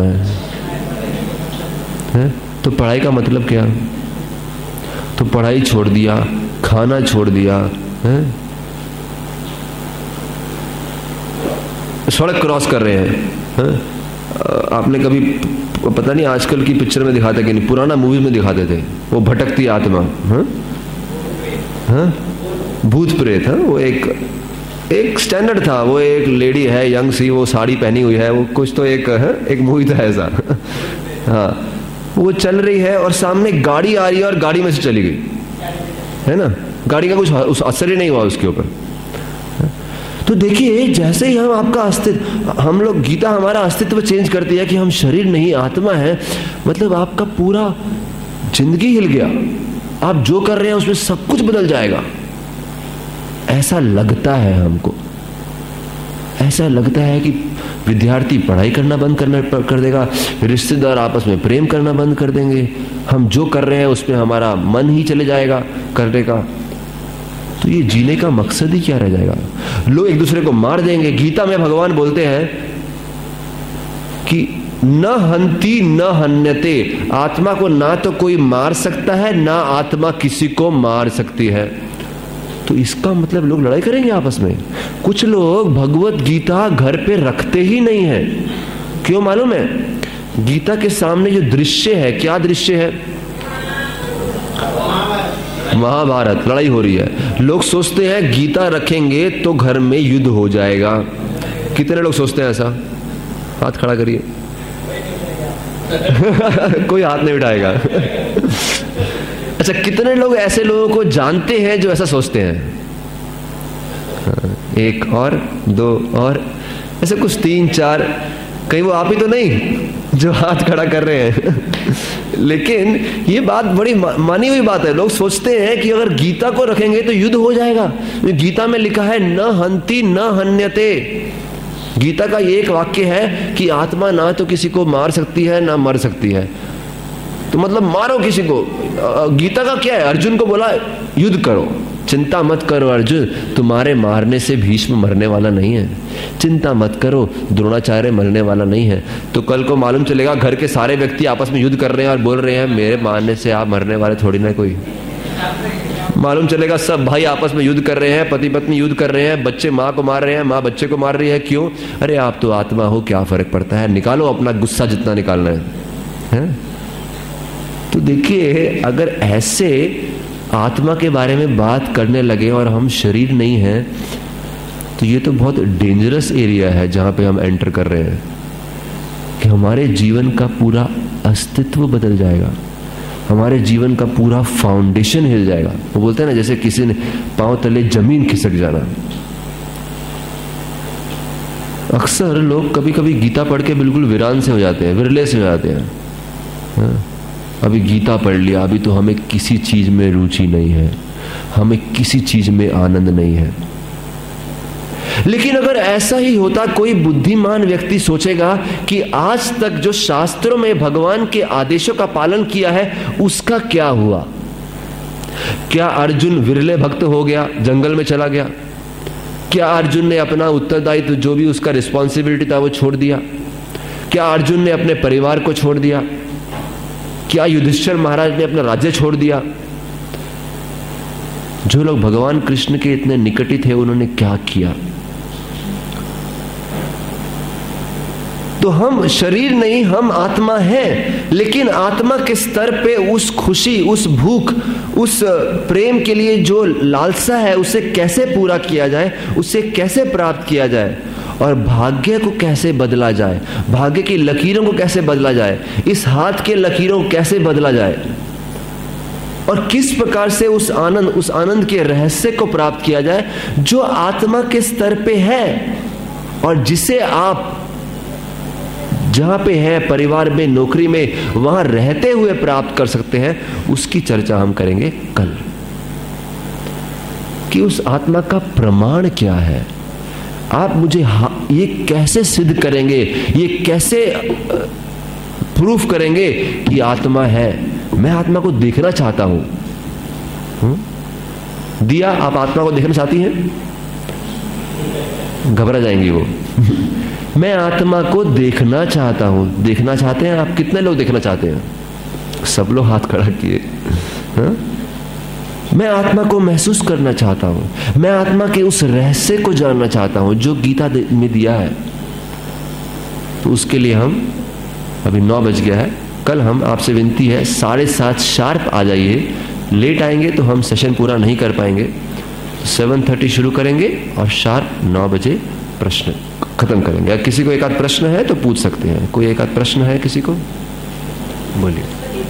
है? तो पढ़ाई का मतलब क्या? तो पढ़ाई छोड़ दिया, खाना छोड़ दिया, है? सड़क क्रॉस कर रहे हैं। आपने कभी, पता नहीं आजकल की पिक्चर में दिखाते कि नहीं, पुराना मूवीज में दिखाते थे, वो भटकती आत्मा, भूत प्रेत। वो एक स्टैंडर्ड था, वो एक लेडी है यंग सी, वो साड़ी पहनी हुई है, वो कुछ तो एक मूवी था ऐसा। हाँ, वो चल रही है और सामने गाड़ी आ रही है और गाड़ी में से चली गई, है ना? गाड़ी का कुछ असर ही नहीं हुआ उसके ऊपर। तो देखिए, जैसे ही हम आपका अस्तित्व, हम लोग, गीता हमारा अस्तित्व चेंज करती है कि हम शरीर नहीं आत्मा है, मतलब आपका पूरा जिंदगी हिल गया। आप जो कर रहे हैं उसमें सब कुछ बदल जाएगा, ऐसा लगता है हमको। ऐसा लगता है कि विद्यार्थी पढ़ाई करना बंद कर देगा, रिश्तेदार आपस में प्रेम करना बंद कर देंगे, हम जो कर रहे हैं उसमें हमारा मन ही चले जाएगा करने का। तो ये जीने का मकसद ही क्या रह जाएगा? लोग एक दूसरे को मार देंगे। गीता में भगवान बोलते हैं कि न हंति न हन्यते, आत्मा को ना तो कोई मार सकता है, ना आत्मा किसी को मार सकती है। तो इसका मतलब लोग लड़ाई करेंगे आपस में। कुछ लोग भगवत गीता घर पे रखते ही नहीं है। क्यों मालूम है? गीता के सामने जो दृश्य है, क्या दृश्य है? महाभारत, लड़ाई हो रही है। लोग सोचते हैं गीता रखेंगे तो घर में युद्ध हो जाएगा। कितने लोग सोचते हैं ऐसा? हाथ खड़ा करिए। कोई हाथ नहीं उठाएगा। अच्छा, कितने लोग ऐसे लोगों को जानते हैं जो ऐसा सोचते हैं? एक और, दो और, ऐसे कुछ 3 4, कहीं वो आप ही तो नहीं जो हाथ खड़ा कर रहे हैं। लेकिन ये बात बड़ी मानी हुई बात है। लोग सोचते हैं कि अगर गीता को रखेंगे तो युद्ध हो जाएगा। गीता में लिखा है न हंति न हन्यते। गीता का ये एक वाक्य है कि आत्मा ना तो किसी को मार सकती है ना मर सकती है। तो मतलब मारो किसी को। गीता का क्या है? अर्जुन को बोला युद्ध करो, चिंता मत करो अर्जुन, तुम्हारे मारने से भीष्म मरने वाला नहीं है। चिंता मत करो, द्रोणाचार्य मरने वाला नहीं है। तो कल को मालूम चलेगा घर के सारे व्यक्ति आपस में युद्ध कर रहे हैं और बोल रहे हैं मेरे मारने से आप मरने वाले थोड़ी ना कोई। मालूम चलेगा सब भाई आपस में युद्ध कर रहे हैं, पति पत्नी युद्ध कर रहे हैं, बच्चे माँ को मार रहे हैं, माँ बच्चे को मार रही है। क्यों? अरे आप तो आत्मा हो, क्या फर्क पड़ता है, निकालो अपना गुस्सा जितना निकालना है? तो देखिए, अगर ऐसे आत्मा के बारे में बात करने लगे और हम शरीर नहीं हैं, तो ये तो बहुत डेंजरस एरिया है जहां पे हम एंटर कर रहे हैं कि हमारे जीवन का पूरा अस्तित्व बदल जाएगा, हमारे जीवन का पूरा फाउंडेशन हिल जाएगा। वो बोलते हैं ना, जैसे किसी ने पांव तले जमीन खिसक जाना। अक्सर लोग कभी कभी गीता पढ़ के बिल्कुल वीरान से हो जाते हैं, विरले से हो जाते हैं। अभी गीता पढ़ लिया, अभी तो हमें किसी चीज में रुचि नहीं है, हमें किसी चीज में आनंद नहीं है। लेकिन अगर ऐसा ही होता, कोई बुद्धिमान व्यक्ति सोचेगा कि आज तक जो शास्त्रों में भगवान के आदेशों का पालन किया है उसका क्या हुआ? क्या अर्जुन विरले भक्त हो गया, जंगल में चला गया? क्या अर्जुन ने अपना उत्तरदायित्व जो भी उसका रिस्पॉन्सिबिलिटी था वो छोड़ दिया? क्या अर्जुन ने अपने परिवार को छोड़ दिया? क्या युधिष्ठिर महाराज ने अपना राज्य छोड़ दिया? जो लोग भगवान कृष्ण के इतने निकटी थे उन्होंने क्या किया? तो हम शरीर नहीं, हम आत्मा हैं। लेकिन आत्मा के स्तर पे उस खुशी, उस भूख, उस प्रेम के लिए जो लालसा है उसे कैसे पूरा किया जाए, उसे कैसे प्राप्त किया जाए, और भाग्य को कैसे बदला जाए, भाग्य की लकीरों को कैसे बदला जाए, इस हाथ के लकीरों को कैसे बदला जाए, और किस प्रकार से उस आनंद के रहस्य को प्राप्त किया जाए जो आत्मा के स्तर पे है और जिसे आप जहां पे है, परिवार में, नौकरी में, वहां रहते हुए प्राप्त कर सकते हैं। उसकी चर्चा हम करेंगे कल कि उस आत्मा का प्रमाण क्या है। आप मुझे ये कैसे सिद्ध करेंगे, ये कैसे प्रूफ करेंगे कि आत्मा है? मैं आत्मा को देखना चाहता हूं। दिया, आप आत्मा को देखना चाहती हैं? घबरा जाएंगी वो। मैं आत्मा को देखना चाहता हूं। देखना चाहते हैं आप? कितने लोग देखना चाहते हैं? सब लोग हाथ खड़ा किए। मैं आत्मा को महसूस करना चाहता हूं, मैं आत्मा के उस रहस्य को जानना चाहता हूं जो गीता में दिया है। तो उसके लिए हम, अभी 9 बज गया है, कल हम आपसे विनती है 7:30 शार्प आ जाइए। लेट आएंगे तो हम सेशन पूरा नहीं कर पाएंगे। 7:30 शुरू करेंगे और शार्प 9 बजे प्रश्न खत्म करेंगे। अगर किसी को एक आध प्रश्न है तो पूछ सकते हैं। कोई एक आध प्रश्न है किसी को? बोलिए।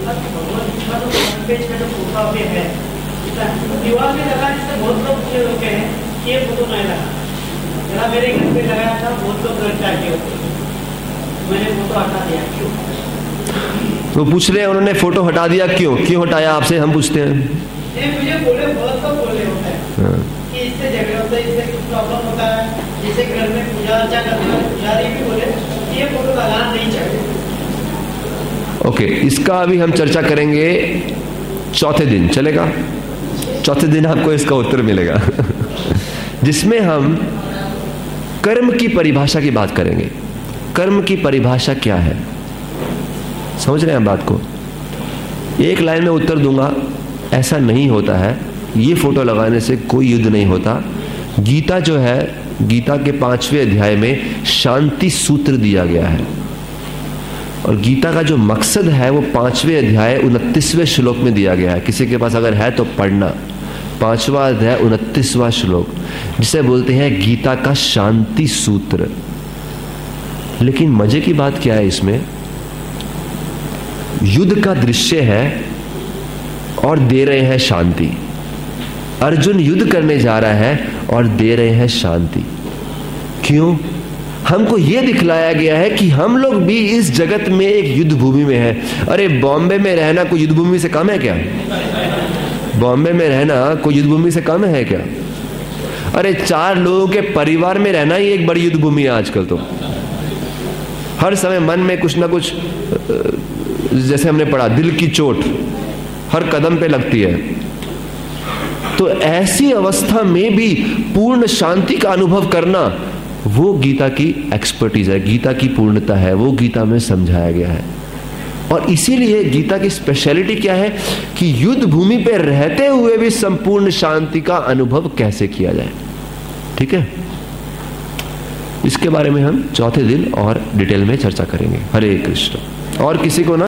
दीवार में लगा, जिससे बहुत लोग ये लोग हैं कि ये फोटो नहीं लगा, जरा मेरे घर पे लगाया था, बहुत लोग घर जाके मैंने फोटो हटा दिया। क्यों? वो पूछ रहे हैं, उन्होंने फोटो हटा दिया क्यों? क्यों हटाया आपसे हम पूछते हैं। मुझे बोले, बहुत लोग बोले होता है कि इससे झगड़ा होता है, इससे कुछ प्रॉब्लम होता है। जैसे घर में पूजा अर्चा करते हैं, पुजारी भी बोले कि ये फोटो लगाना नहीं चाहिए। ओके, इसका अभी हम चर्चा करेंगे चौथे दिन। चलेगा? चौथे दिन आपको इसका उत्तर मिलेगा जिसमें हम कर्म की परिभाषा की बात करेंगे। कर्म की परिभाषा क्या है, समझ रहे हैं बात को? एक लाइन में उत्तर दूंगा, ऐसा नहीं होता है। ये फोटो लगाने से कोई युद्ध नहीं होता। गीता जो है, गीता के 5वें अध्याय में शांति सूत्र दिया गया है, और गीता का जो मकसद है वो 5वें अध्याय 29वें श्लोक में दिया गया है। किसी के पास अगर है तो पढ़ना, 5वां अध्याय 29वां श्लोक, जिसे बोलते हैं गीता का शांति सूत्र। लेकिन मजे की बात क्या है, इसमें युद्ध का दृश्य है और दे रहे हैं शांति। अर्जुन युद्ध करने जा रहा है और दे रहे हैं शांति। क्यों? हमको यह दिखलाया गया है कि हम लोग भी इस जगत में एक युद्ध भूमि में हैं। अरे बॉम्बे में रहना कोई युद्ध भूमि से कम है क्या? बॉम्बे में रहना कोई युद्ध भूमि से कम है क्या? अरे 4 लोगों के परिवार में रहना ही एक बड़ी युद्ध भूमि है आजकल। तो हर समय मन में कुछ ना कुछ, जैसे हमने पढ़ा, दिल की चोट हर कदम पे लगती है। तो ऐसी अवस्था में भी पूर्ण शांति का अनुभव करना, वो गीता की एक्सपर्टीज है, गीता की पूर्णता है, वो गीता में समझाया गया है। और इसीलिए गीता की स्पेशलिटी क्या है कि युद्ध भूमि पर रहते हुए भी संपूर्ण शांति का अनुभव कैसे किया जाए। ठीक है, इसके बारे में हम चौथे दिन और डिटेल में चर्चा करेंगे। हरे कृष्ण। और किसी को ना